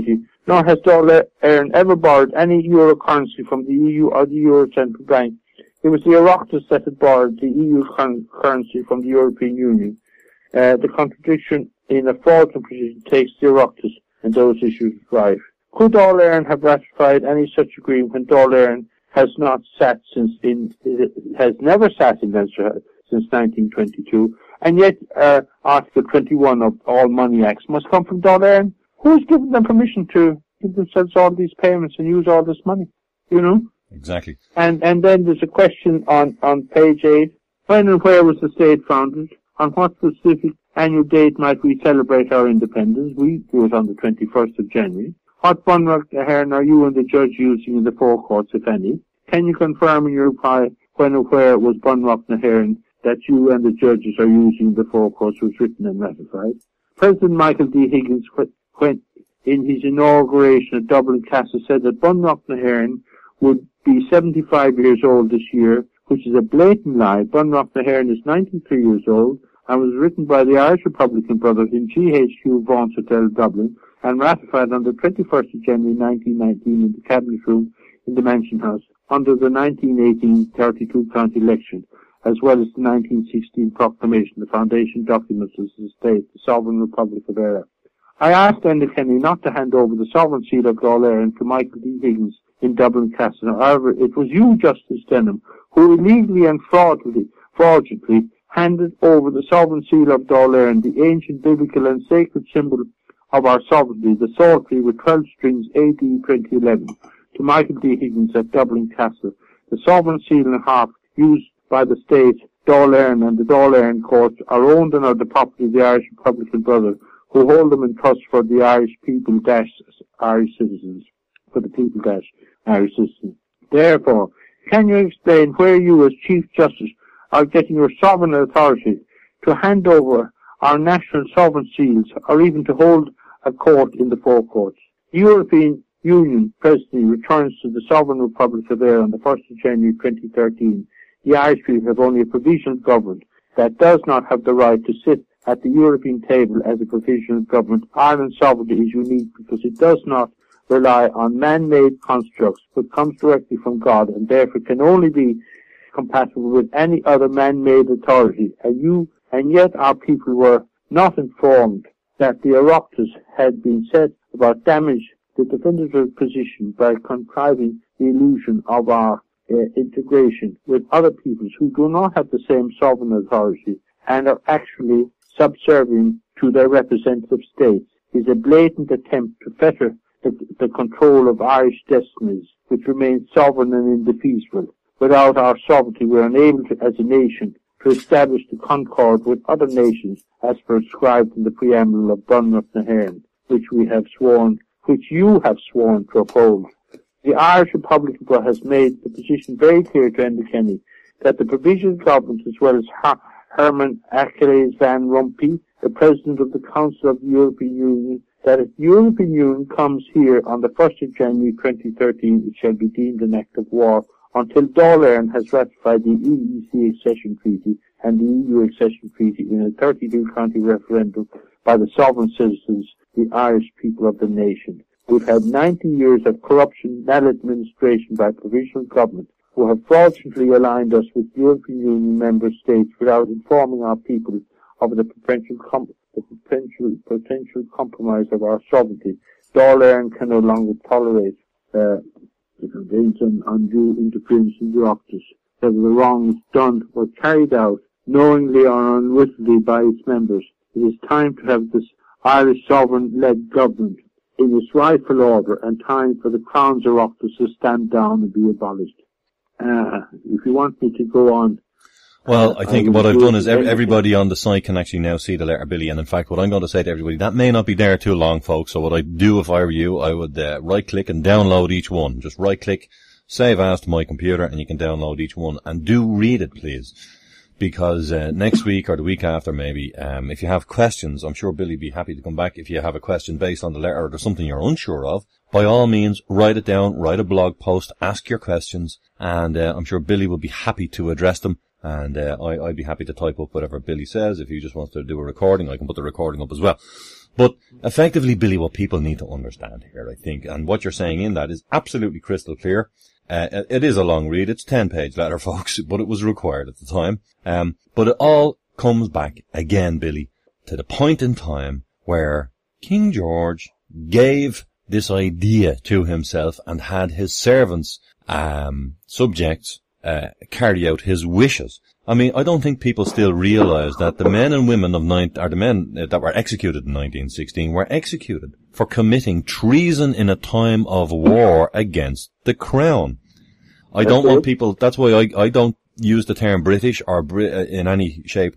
nor has Dáil Éireann ever borrowed any euro currency from the EU or the Euro Central Bank. It was the Oireachtas that had borrowed the EU currency from the European Union. The contradiction in a fraudulent position takes the Oireachtas and those issues drive. Could Dáil Éireann have ratified any such agreement when Dáil Éireann has never sat in Leinster since 1922, and yet Article 21 of all money acts must come from Dáil Éireann? Who's given them permission to give themselves all these payments and use all this money? You know? Exactly. And then there's a question on page 8. When and where was the state founded? On what specific annual date might we celebrate our independence? We do it on the 21st of January. What Bunreacht na hÉireann are you and the judge using in the forecourts, if any? Can you confirm in your reply when and where was Bunreacht na hÉireann that you and the judges are using in the forecourts was written and ratified? President Michael D. Higgins, when in his inauguration at Dublin Castle, said that Bunreacht na hÉireann would be 75 years old this year, which is a blatant lie. Bunreacht na hÉireann is 93 years old and was written by the Irish Republican Brothers in GHQ Vaughan's Hotel, Dublin, and ratified on the 21st of January 1919 in the Cabinet Room in the Mansion House under the 1918 32 county election, as well as the 1916 proclamation, the foundation documents of the state, the Sovereign Republic of Ireland. I asked Enda Kenny not to hand over the sovereign seal of Dáil Éireann to Michael D. Higgins in Dublin Castle. However, it was you, Justice Denham, who illegally and fraudulently handed over the sovereign seal of Dáil Éireann, the ancient biblical and sacred symbol of our sovereignty, the psaltery with 12 strings, AD 2011, to Michael D. Higgins at Dublin Castle. The sovereign seal and harp used by the state, Dáil Éireann and the Dáil Éireann courts are owned and are the property of the Irish Republican Brothers, who hold them in trust for the Irish people Irish citizens, for the people Irish citizens. Therefore, can you explain where you as Chief Justice are getting your sovereign authority to hand over our national sovereign seals, or even to hold a court in the forecourts? The European Union presently returns to the Sovereign Republic of Ireland on the 1st of January 2013. The Irish people have only a provisional government that does not have the right to sit at the European table as a provisional government. Ireland's sovereignty is unique because it does not rely on man-made constructs, but comes directly from God, and therefore can only be compatible with any other man-made authority. And yet our people were not informed that the Oireachtas had been set about damage the definitive position by contriving the illusion of our integration with other peoples who do not have the same sovereign authority and are actually subservient to their representative states, is a blatant attempt to fetter the control of Irish destinies, which remain sovereign and indefeasible. Without our sovereignty, we are unable to, as a nation, to establish the concord with other nations as prescribed in the preamble of Bunreacht na hÉireann, which you have sworn to uphold. The Irish Republic has made the position very clear to Enda Kenny that the provisional government, as well as Herman Achilles van Rompuy, the President of the Council of the European Union, that if the European Union comes here on the 1st of January 2013, it shall be deemed an act of war until Dáil Éireann has ratified the EEC accession treaty and the EU accession treaty in a 32-county referendum by the sovereign citizens, the Irish people of the nation. We've had 90 years of corruption, maladministration by provisional government, who have fraudulently aligned us with European Union member states without informing our people of the potential compromise of our sovereignty. Dáil Éireann can no longer tolerate the undue interference in the Oireachtas, that the wrongs done or carried out knowingly or unwittingly by its members. It is time to have this Irish sovereign-led government in its rightful order, and time for the Crown's Oireachtas to stand down and be abolished. If you want me to go on. Well, I think what I've done is everybody on the site can actually now see the letter, Billy, and in fact what I'm going to say to everybody, that may not be there too long, folks, so what I'd do if I were you, I would right-click and download each one. Just right-click, save as to my computer, and you can download each one. And do read it, please. Because next week or the week after maybe, if you have questions, I'm sure Billy would be happy to come back. If you have a question based on the letter or there's something you're unsure of, by all means, write it down, write a blog post, ask your questions, and I'm sure Billy will be happy to address them. And I'd be happy to type up whatever Billy says. If he just wants to do a recording, I can put the recording up as well. But effectively, Billy, what people need to understand here, I think, and what you're saying in that is absolutely crystal clear. It is a long read. It's 10-page letter, folks, but it was required at the time. But it all comes back again, Billy, to the point in time where King George gave this idea to himself and had his servants, subjects, carry out his wishes. I mean, I don't think people still realize that the men and women of the men that were executed in 1916 were executed for committing treason in a time of war against the crown. I don't want people, that's why I don't use the term British or in any shape,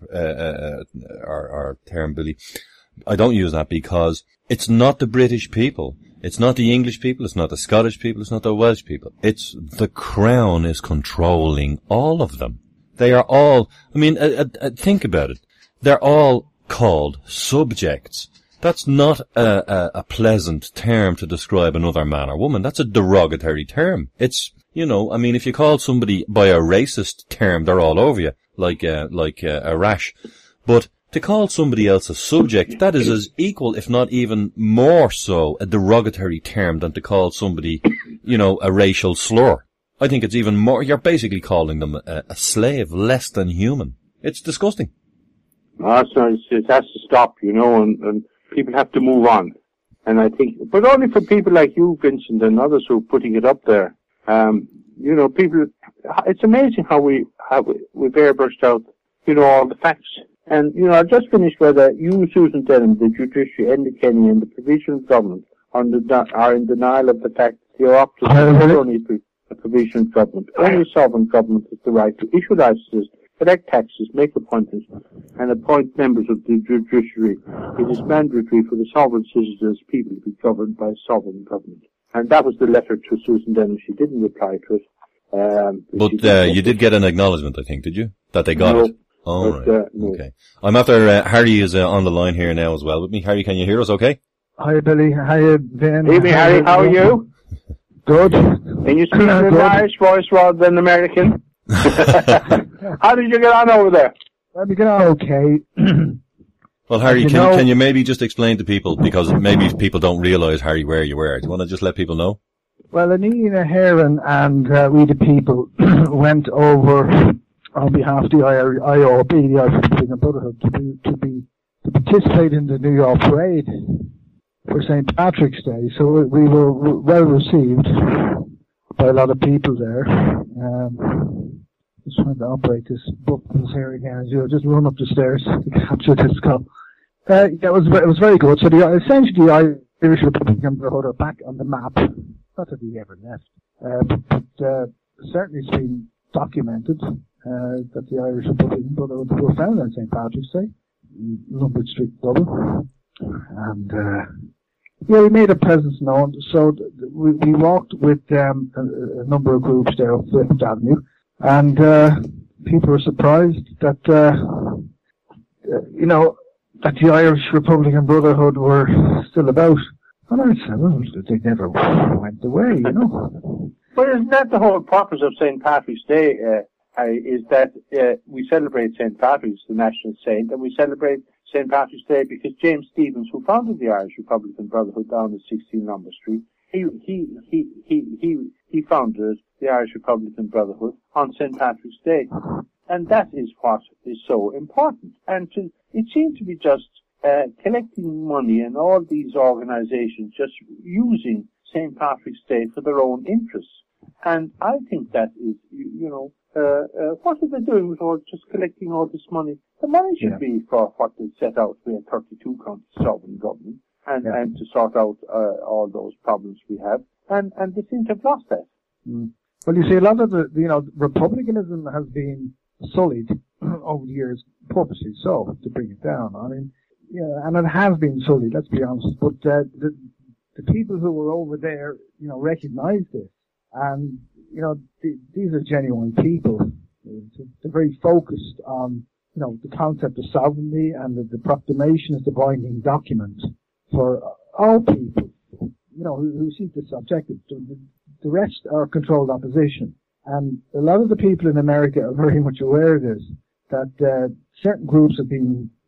or term, Billy. I don't use that because it's not the British people. It's not the English people. It's not the Scottish people. It's not the Welsh people. It's the crown is controlling all of them. They are all, I mean, think about it. They're all called subjects. That's not a pleasant term to describe another man or woman. That's a derogatory term. It's, you know, I mean, if you call somebody by a racist term, they're all over you, like a rash. But to call somebody else a subject, that is as equal, if not even more so, a derogatory term than to call somebody, you know, a racial slur. I think it's even more, you're basically calling them a slave, less than human. It's disgusting. No, it has to stop, you know, and people have to move on. And I think, but only for people like you, Vincent, and others who are putting it up there. You know, people, it's amazing how we've airbrushed out, you know, all the facts. And, you know, I just finished whether you, Susan Denham, the judiciary, Enda Kenny, and the provisional government are in denial of the fact that the Oireachtas are only a provisional government. Only a sovereign government has the right to issue licenses, collect taxes, make appointments, and appoint members of the judiciary. It is mandatory for the sovereign citizens people to be governed by a sovereign government. And that was the letter to Susan Denham. She didn't reply to it. But you did get an acknowledgement, I think, did you? That they got it? Oh, right. No. Okay. I'm after, Harry is on the line here now as well with me. Harry, can you hear us okay? Hi, Billy. Hi, Ben. Evening, Harry. How are you? Good. Can you speak in an Irish voice rather than American? How did you get on over there? Well, we get on okay. Well, Harry, can you maybe just explain to people, because maybe people don't realise, Harry, where you were. Do you want to just let people know? Well, Anina Heron and we the people went over on behalf of the IOB, the Irish Republican Brotherhood, to participate in the New York parade for St. Patrick's Day. So we were well received by a lot of people there. Just trying to operate this buttons here again. You know, just run up the stairs to capture this call. It was very good. So essentially the Irish Republican Brotherhood are back on the map. Not that we ever left, but certainly it's been documented that the Irish Republican Brotherhood were founded on St. Patrick's Day, Lombard Street, Dublin, and we made a presence known. So we walked with a number of groups there up Fifth Avenue, and people were surprised that you know, that the Irish Republican Brotherhood were still about. And I said, well, they never went away, you know. But isn't that the whole purpose of St. Patrick's Day, is that we celebrate St. Patrick's, the national saint, and we celebrate St. Patrick's Day because James Stephens, who founded the Irish Republican Brotherhood down at 16 Lombard Street, he founded the Irish Republican Brotherhood on St. Patrick's Day. And that is what is so important. And it seemed to be just collecting money and all these organizations just using St. Patrick's Day for their own interests. And I think that is, you know, what are they doing with all just collecting all this money? The money should be for what they set out to be a 32 country sovereign government and to sort out all those problems we have. And they seem to have lost that. Mm. Well, you see, a lot of republicanism has been sullied over the years, purposely so, to bring it down. I mean, yeah, and it has been sullied, let's be honest. But the people who were over there, you know, recognized this. And, you know, these are genuine people. They're very focused on, you know, the concept of sovereignty, and the proclamation is the binding document for all people, you know, who seek this objective. The rest are controlled opposition. And a lot of the people in America are very much aware of this, that certain groups have been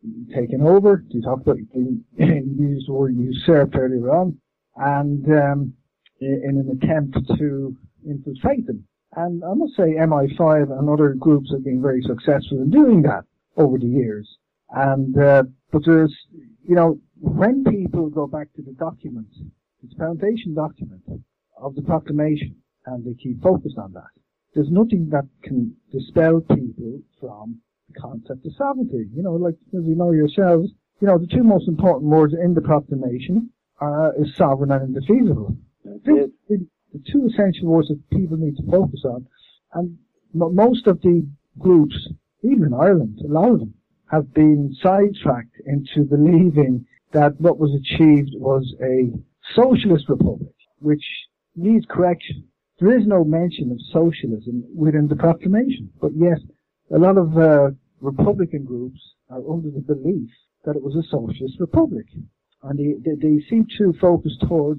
taken over. You talked about, you used the word usurped earlier on, and in an attempt to infiltrate them. And I must say MI5 and other groups have been very successful in doing that over the years. And, but there's, when people go back to the document, the foundation document of the proclamation, and they keep focused on that, there's nothing that can dispel people from the concept of sovereignty. Like, as you know yourselves, the two most important words in the proclamation is sovereign and indefeasible. The two essential words that people need to focus on. And most of the groups, even in Ireland, a lot of them, have been sidetracked into believing that what was achieved was a socialist republic, which needs correction. There is no mention of socialism within the proclamation, but yet a lot of Republican groups are under the belief that it was a socialist republic. And they seem to focus towards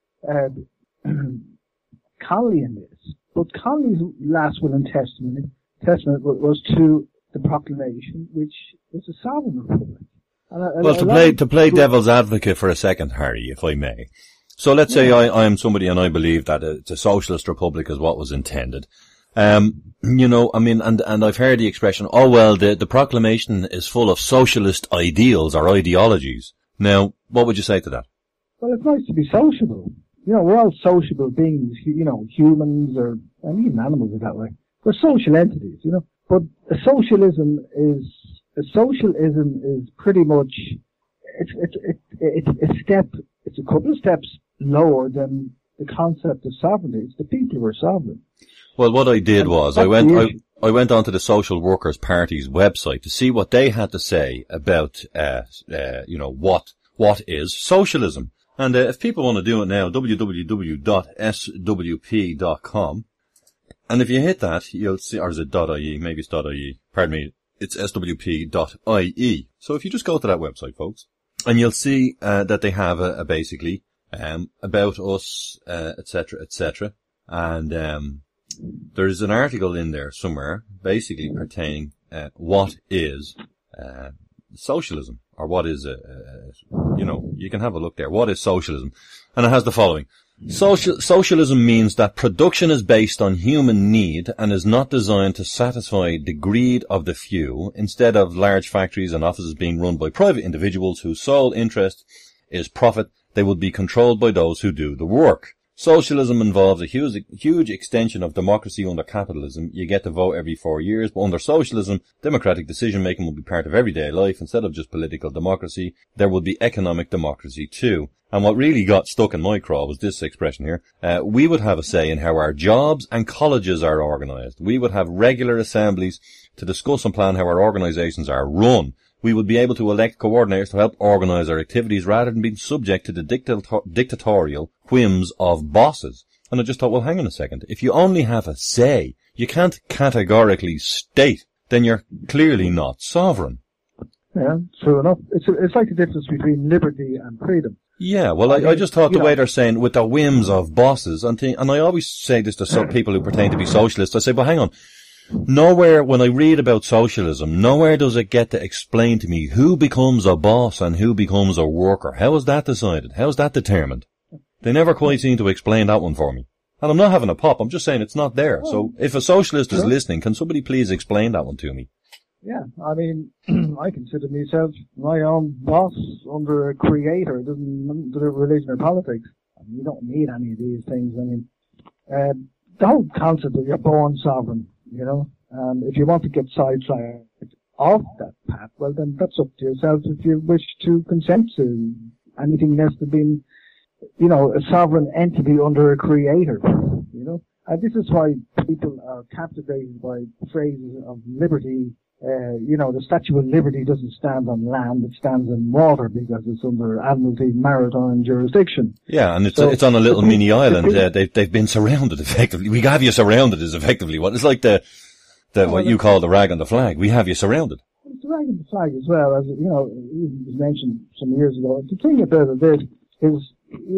Connolly in this. But Connolly's last will and testament was to the proclamation, which was a sovereign republic. Well, to play devil's advocate for a second, Harry, if I may. So let's say I am somebody and I believe that it's a socialist republic is what was intended. And I've heard the expression, the proclamation is full of socialist ideals or ideologies. Now, what would you say to that? Well, it's nice to be sociable. We're all sociable beings, humans and even animals are that way. We're social entities, but a socialism is pretty much, it's a couple of steps lower than the concept of sovereignty. It's the people who are sovereign. Well, what I did was I went onto the Social Workers Party's website to see what they had to say about, what is socialism. And if people want to do it now, www.swp.com. And if you hit that, you'll see, or is it .ie? Maybe it's .ie. Pardon me. It's swp.ie. So if you just go to that website, folks, and you'll see that they have a basically about us, etc., etc. And there's an article in there somewhere, basically pertaining what is socialism, or what is you can have a look there. What is socialism? And it has the following. Socialism means that production is based on human need and is not designed to satisfy the greed of the few. Instead of large factories and offices being run by private individuals whose sole interest is profit, they would be controlled by those who do the work. Socialism involves a huge extension of democracy under capitalism. You get to vote every 4 years, but under socialism, democratic decision-making will be part of everyday life. Instead of just political democracy, there will be economic democracy too. And what really got stuck in my craw was this expression here. We would have a say in how our jobs and colleges are organised. We would have regular assemblies to discuss and plan how our organisations are run. We would be able to elect coordinators to help organise our activities rather than being subject to the dictatorial whims of bosses. And I just thought, well, hang on a second. If you only have a say, you can't categorically state, then you're clearly not sovereign. Yeah, true enough. It's like the difference between liberty and freedom. Yeah, well, I just thought the way they're saying with the whims of bosses, and I always say this to some people who pretend to be socialists, I say, well, hang on. Nowhere, when I read about socialism, nowhere does it get to explain to me who becomes a boss and who becomes a worker. How is that decided? How is that determined? They never quite seem to explain that one for me. And I'm not having a pop, I'm just saying it's not there. So if a socialist is listening, can somebody please explain that one to me? Yeah, I mean, I consider myself my own boss under a creator. It doesn't do religion or politics. I mean, you don't need any of these things. I mean, the whole concept that you're born sovereign, if you want to get sidetracked off that path, well, then that's up to yourself if you wish to consent to anything less than being, a sovereign entity under a creator, And this is why people are captivated by phrases of liberty. The Statue of Liberty doesn't stand on land, it stands in water because it's under Admiralty maritime jurisdiction. Yeah, and it's on a little mini island. They've been surrounded effectively. We have you surrounded is effectively what it's like what you call the rag on the flag. We have you surrounded. It's the rag on the flag as well, as it was mentioned some years ago. The thing about it is,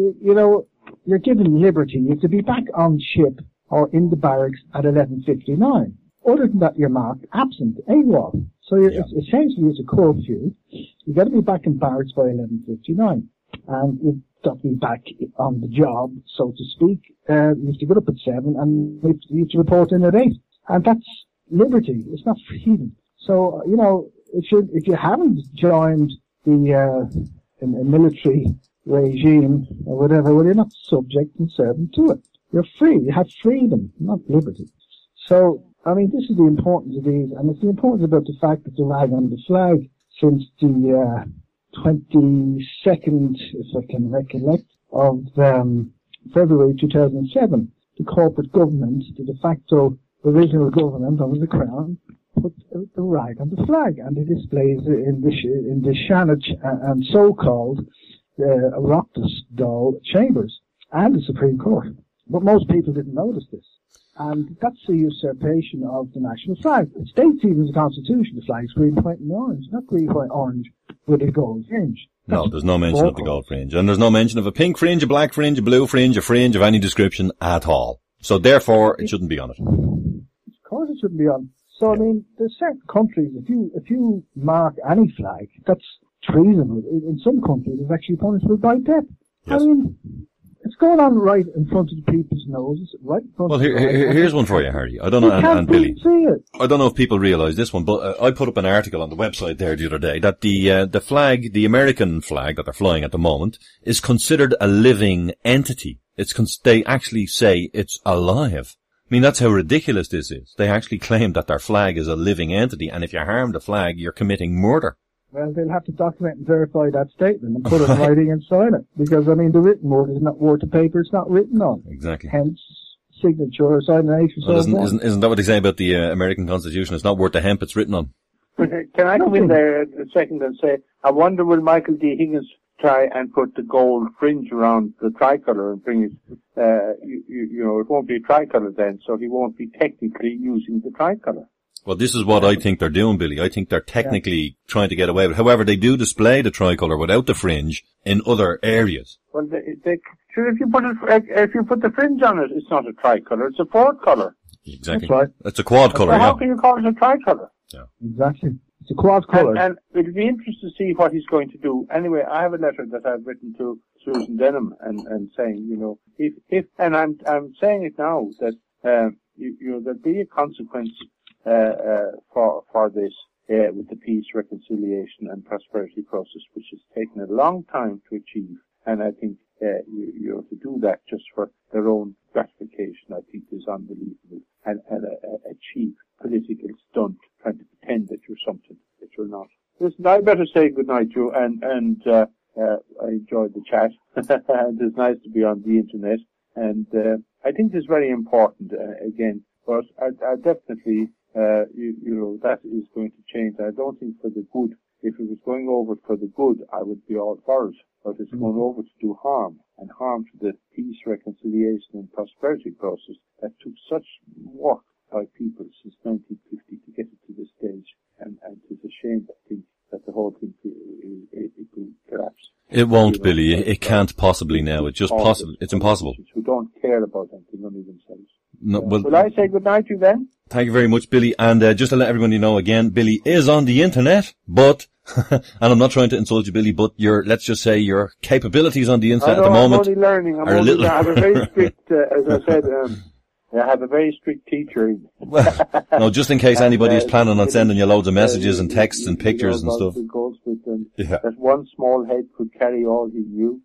you're given liberty. You have to be back on ship or in the barracks at 11:59. Other than that, you're marked absent, AWOL. So essentially it's a curfew. You've got to be back in barracks by 11:59. And you've got to be back on the job, so to speak. You have to get up at 7 and you have to report in at 8. And that's liberty. It's not freedom. So, if you haven't joined the a military regime or whatever, well, you're not subject and servant to it. You're free. You have freedom, not liberty. So, this is the importance of these, and it's the importance about the fact that the rag on the flag since the 22nd, if I can recollect, of February 2007, the corporate government, the de facto provisional government under the Crown, put the rag on the flag, and it displays in the Shannon and so-called Oireachtas Dáil chambers and the Supreme Court. But most people didn't notice this. And that's a usurpation of the national flag. It states even in the Constitution the flag's green, white and orange, not green, white, orange with a gold fringe. No, there's no mention of the gold fringe. And there's no mention of a pink fringe, a black fringe, a blue fringe, a fringe of any description at all. So therefore, it shouldn't be on it. Of course it shouldn't be on. So, there's certain countries, if you mark any flag, that's treasonable. In some countries, it's actually punishable by death. Yes. It's going on right in front of the people's noses, right in front of them. Well, here's one for you, Harry. I don't know, and Billy. I don't know if people realise this one, but I put up an article on the website there the other day that the flag, the American flag that they're flying at the moment, is considered a living entity. They actually say it's alive. That's how ridiculous this is. They actually claim that their flag is a living entity, and if you harm the flag, you're committing murder. Well, they'll have to document and verify that statement and put it in writing and sign it. Because, the written word is not worth the paper it's not written on. Exactly. Hence, signature, signation, well, isn't that what they say about the American Constitution? It's not worth the hemp it's written on. Can I come in there a second and say, I wonder will Michael D. Higgins try and put the gold fringe around the tricolour and bring it, it won't be tricolour then, so he won't be technically using the tricolour. Well, this is what I think they're doing, Billy. I think they're technically trying to get away with it. However, they do display the tricolour without the fringe in other areas. Well, sure, if you put the fringe on it, it's not a tricolour, it's a fourth colour. Exactly. That's right. It's a quad colour, so how can you call it a tricolour? Yeah. Exactly. It's a quad colour. And it'll be interesting to see what he's going to do. Anyway, I have a letter that I've written to Susan Denham and saying, if and I'm saying it now that there'll be a consequence for this with the peace, reconciliation and prosperity process, which has taken a long time to achieve. And I think to do that just for their own gratification, I think is unbelievable and a cheap political stunt trying to pretend that you're something that you're not. Listen, I better say good night to you, and I enjoyed the chat. And it's nice to be on the internet, and I think it's very important again. But I definitely. That is going to change. I don't think for the good. If it was going over for the good, I would be all for it. But it's going over to do harm, and harm to the peace, reconciliation and prosperity process that took such work by people since 1950 to get it to this stage. And it's a shame, I think, that the whole thing it will collapse. It won't, Billy. It can't possibly now. It's just possible. It's impossible. Who don't care about anything, only themselves. No, well, will I say good night to you then? Thank you very much, Billy. And just to let everybody know again, Billy is on the internet, but, and I'm not trying to insult you, Billy, but let's just say your capabilities on the internet at the moment I'm only learning. I have a very strict, as I said, I have a very strict teacher. No, just in case anybody is planning on sending you loads of messages and texts and pictures and stuff. That one small head could carry all he knew.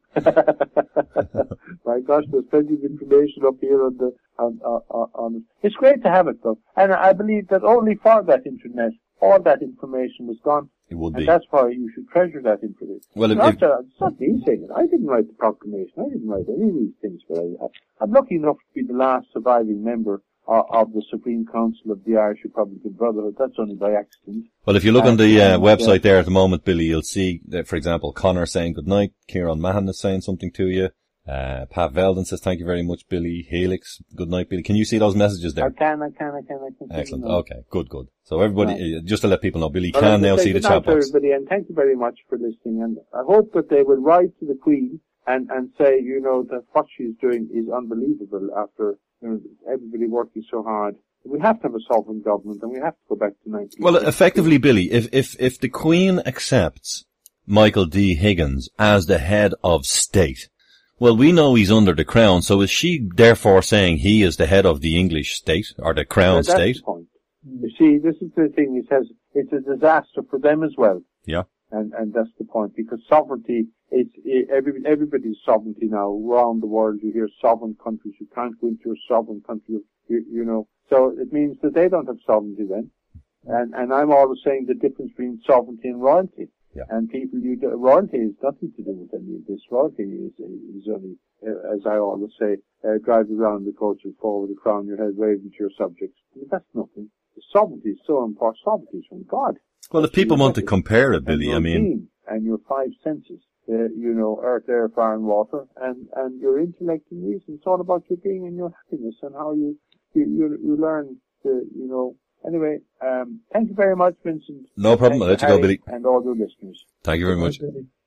My gosh, there's plenty of information up here on it. It's great to have it though. And I believe that only for that internet, all that information was gone. It would be. And that's why you should treasure that information. Well, it's not me saying it. I didn't write the proclamation. I didn't write any of these things. But I'm lucky enough to be the last surviving member of the Supreme Council of the Irish Republican Brotherhood. That's only by accident. Well, if you look on the website there at the moment, Billy, you'll see that, for example, Connor saying good night, Kieran Mahan is saying something to you. Pat Veldon says thank you very much, Billy. Helix, good night, Billy. Can you see those messages there? I can. Excellent. Okay, good. So everybody, just to let people know, Billy can now see the chat box. Everybody, and thank you very much for listening. And I hope that they will write to the Queen and say, that what she's doing is unbelievable after everybody working so hard We have to have a sovereign government, and we have to go back to 19. Well, effectively, Billy, if the Queen accepts Michael D. Higgins as the head of state, well, we know he's under the Crown, so is she therefore saying he is the head of the English state, or the Crown state? That's the point. You see, this is the thing, it says it's a disaster for them as well. Yeah. And that's the point, because sovereignty, everybody's sovereignty now around the world. You hear sovereign countries, you can't go into a sovereign country, you know. So it means that they don't have sovereignty then. And I'm always saying the difference between sovereignty and royalty. Yeah. And royalty has nothing to do with any of this. Royalty is only, as I always say, drive around the coach and forward the crown your head, waving to your subjects. But that's nothing. The sovereignty is so important. Sovereignty is from God. Well, if people want to compare it, Billy, I mean, and your five senses, you know, earth, air, fire, and water, and your intellect and reason. It's all about your being and your happiness and how you learn to, you know. Anyway, thank you very much, Vincent. No problem. I'll let you go, Billy. And all your listeners. Thank you very much.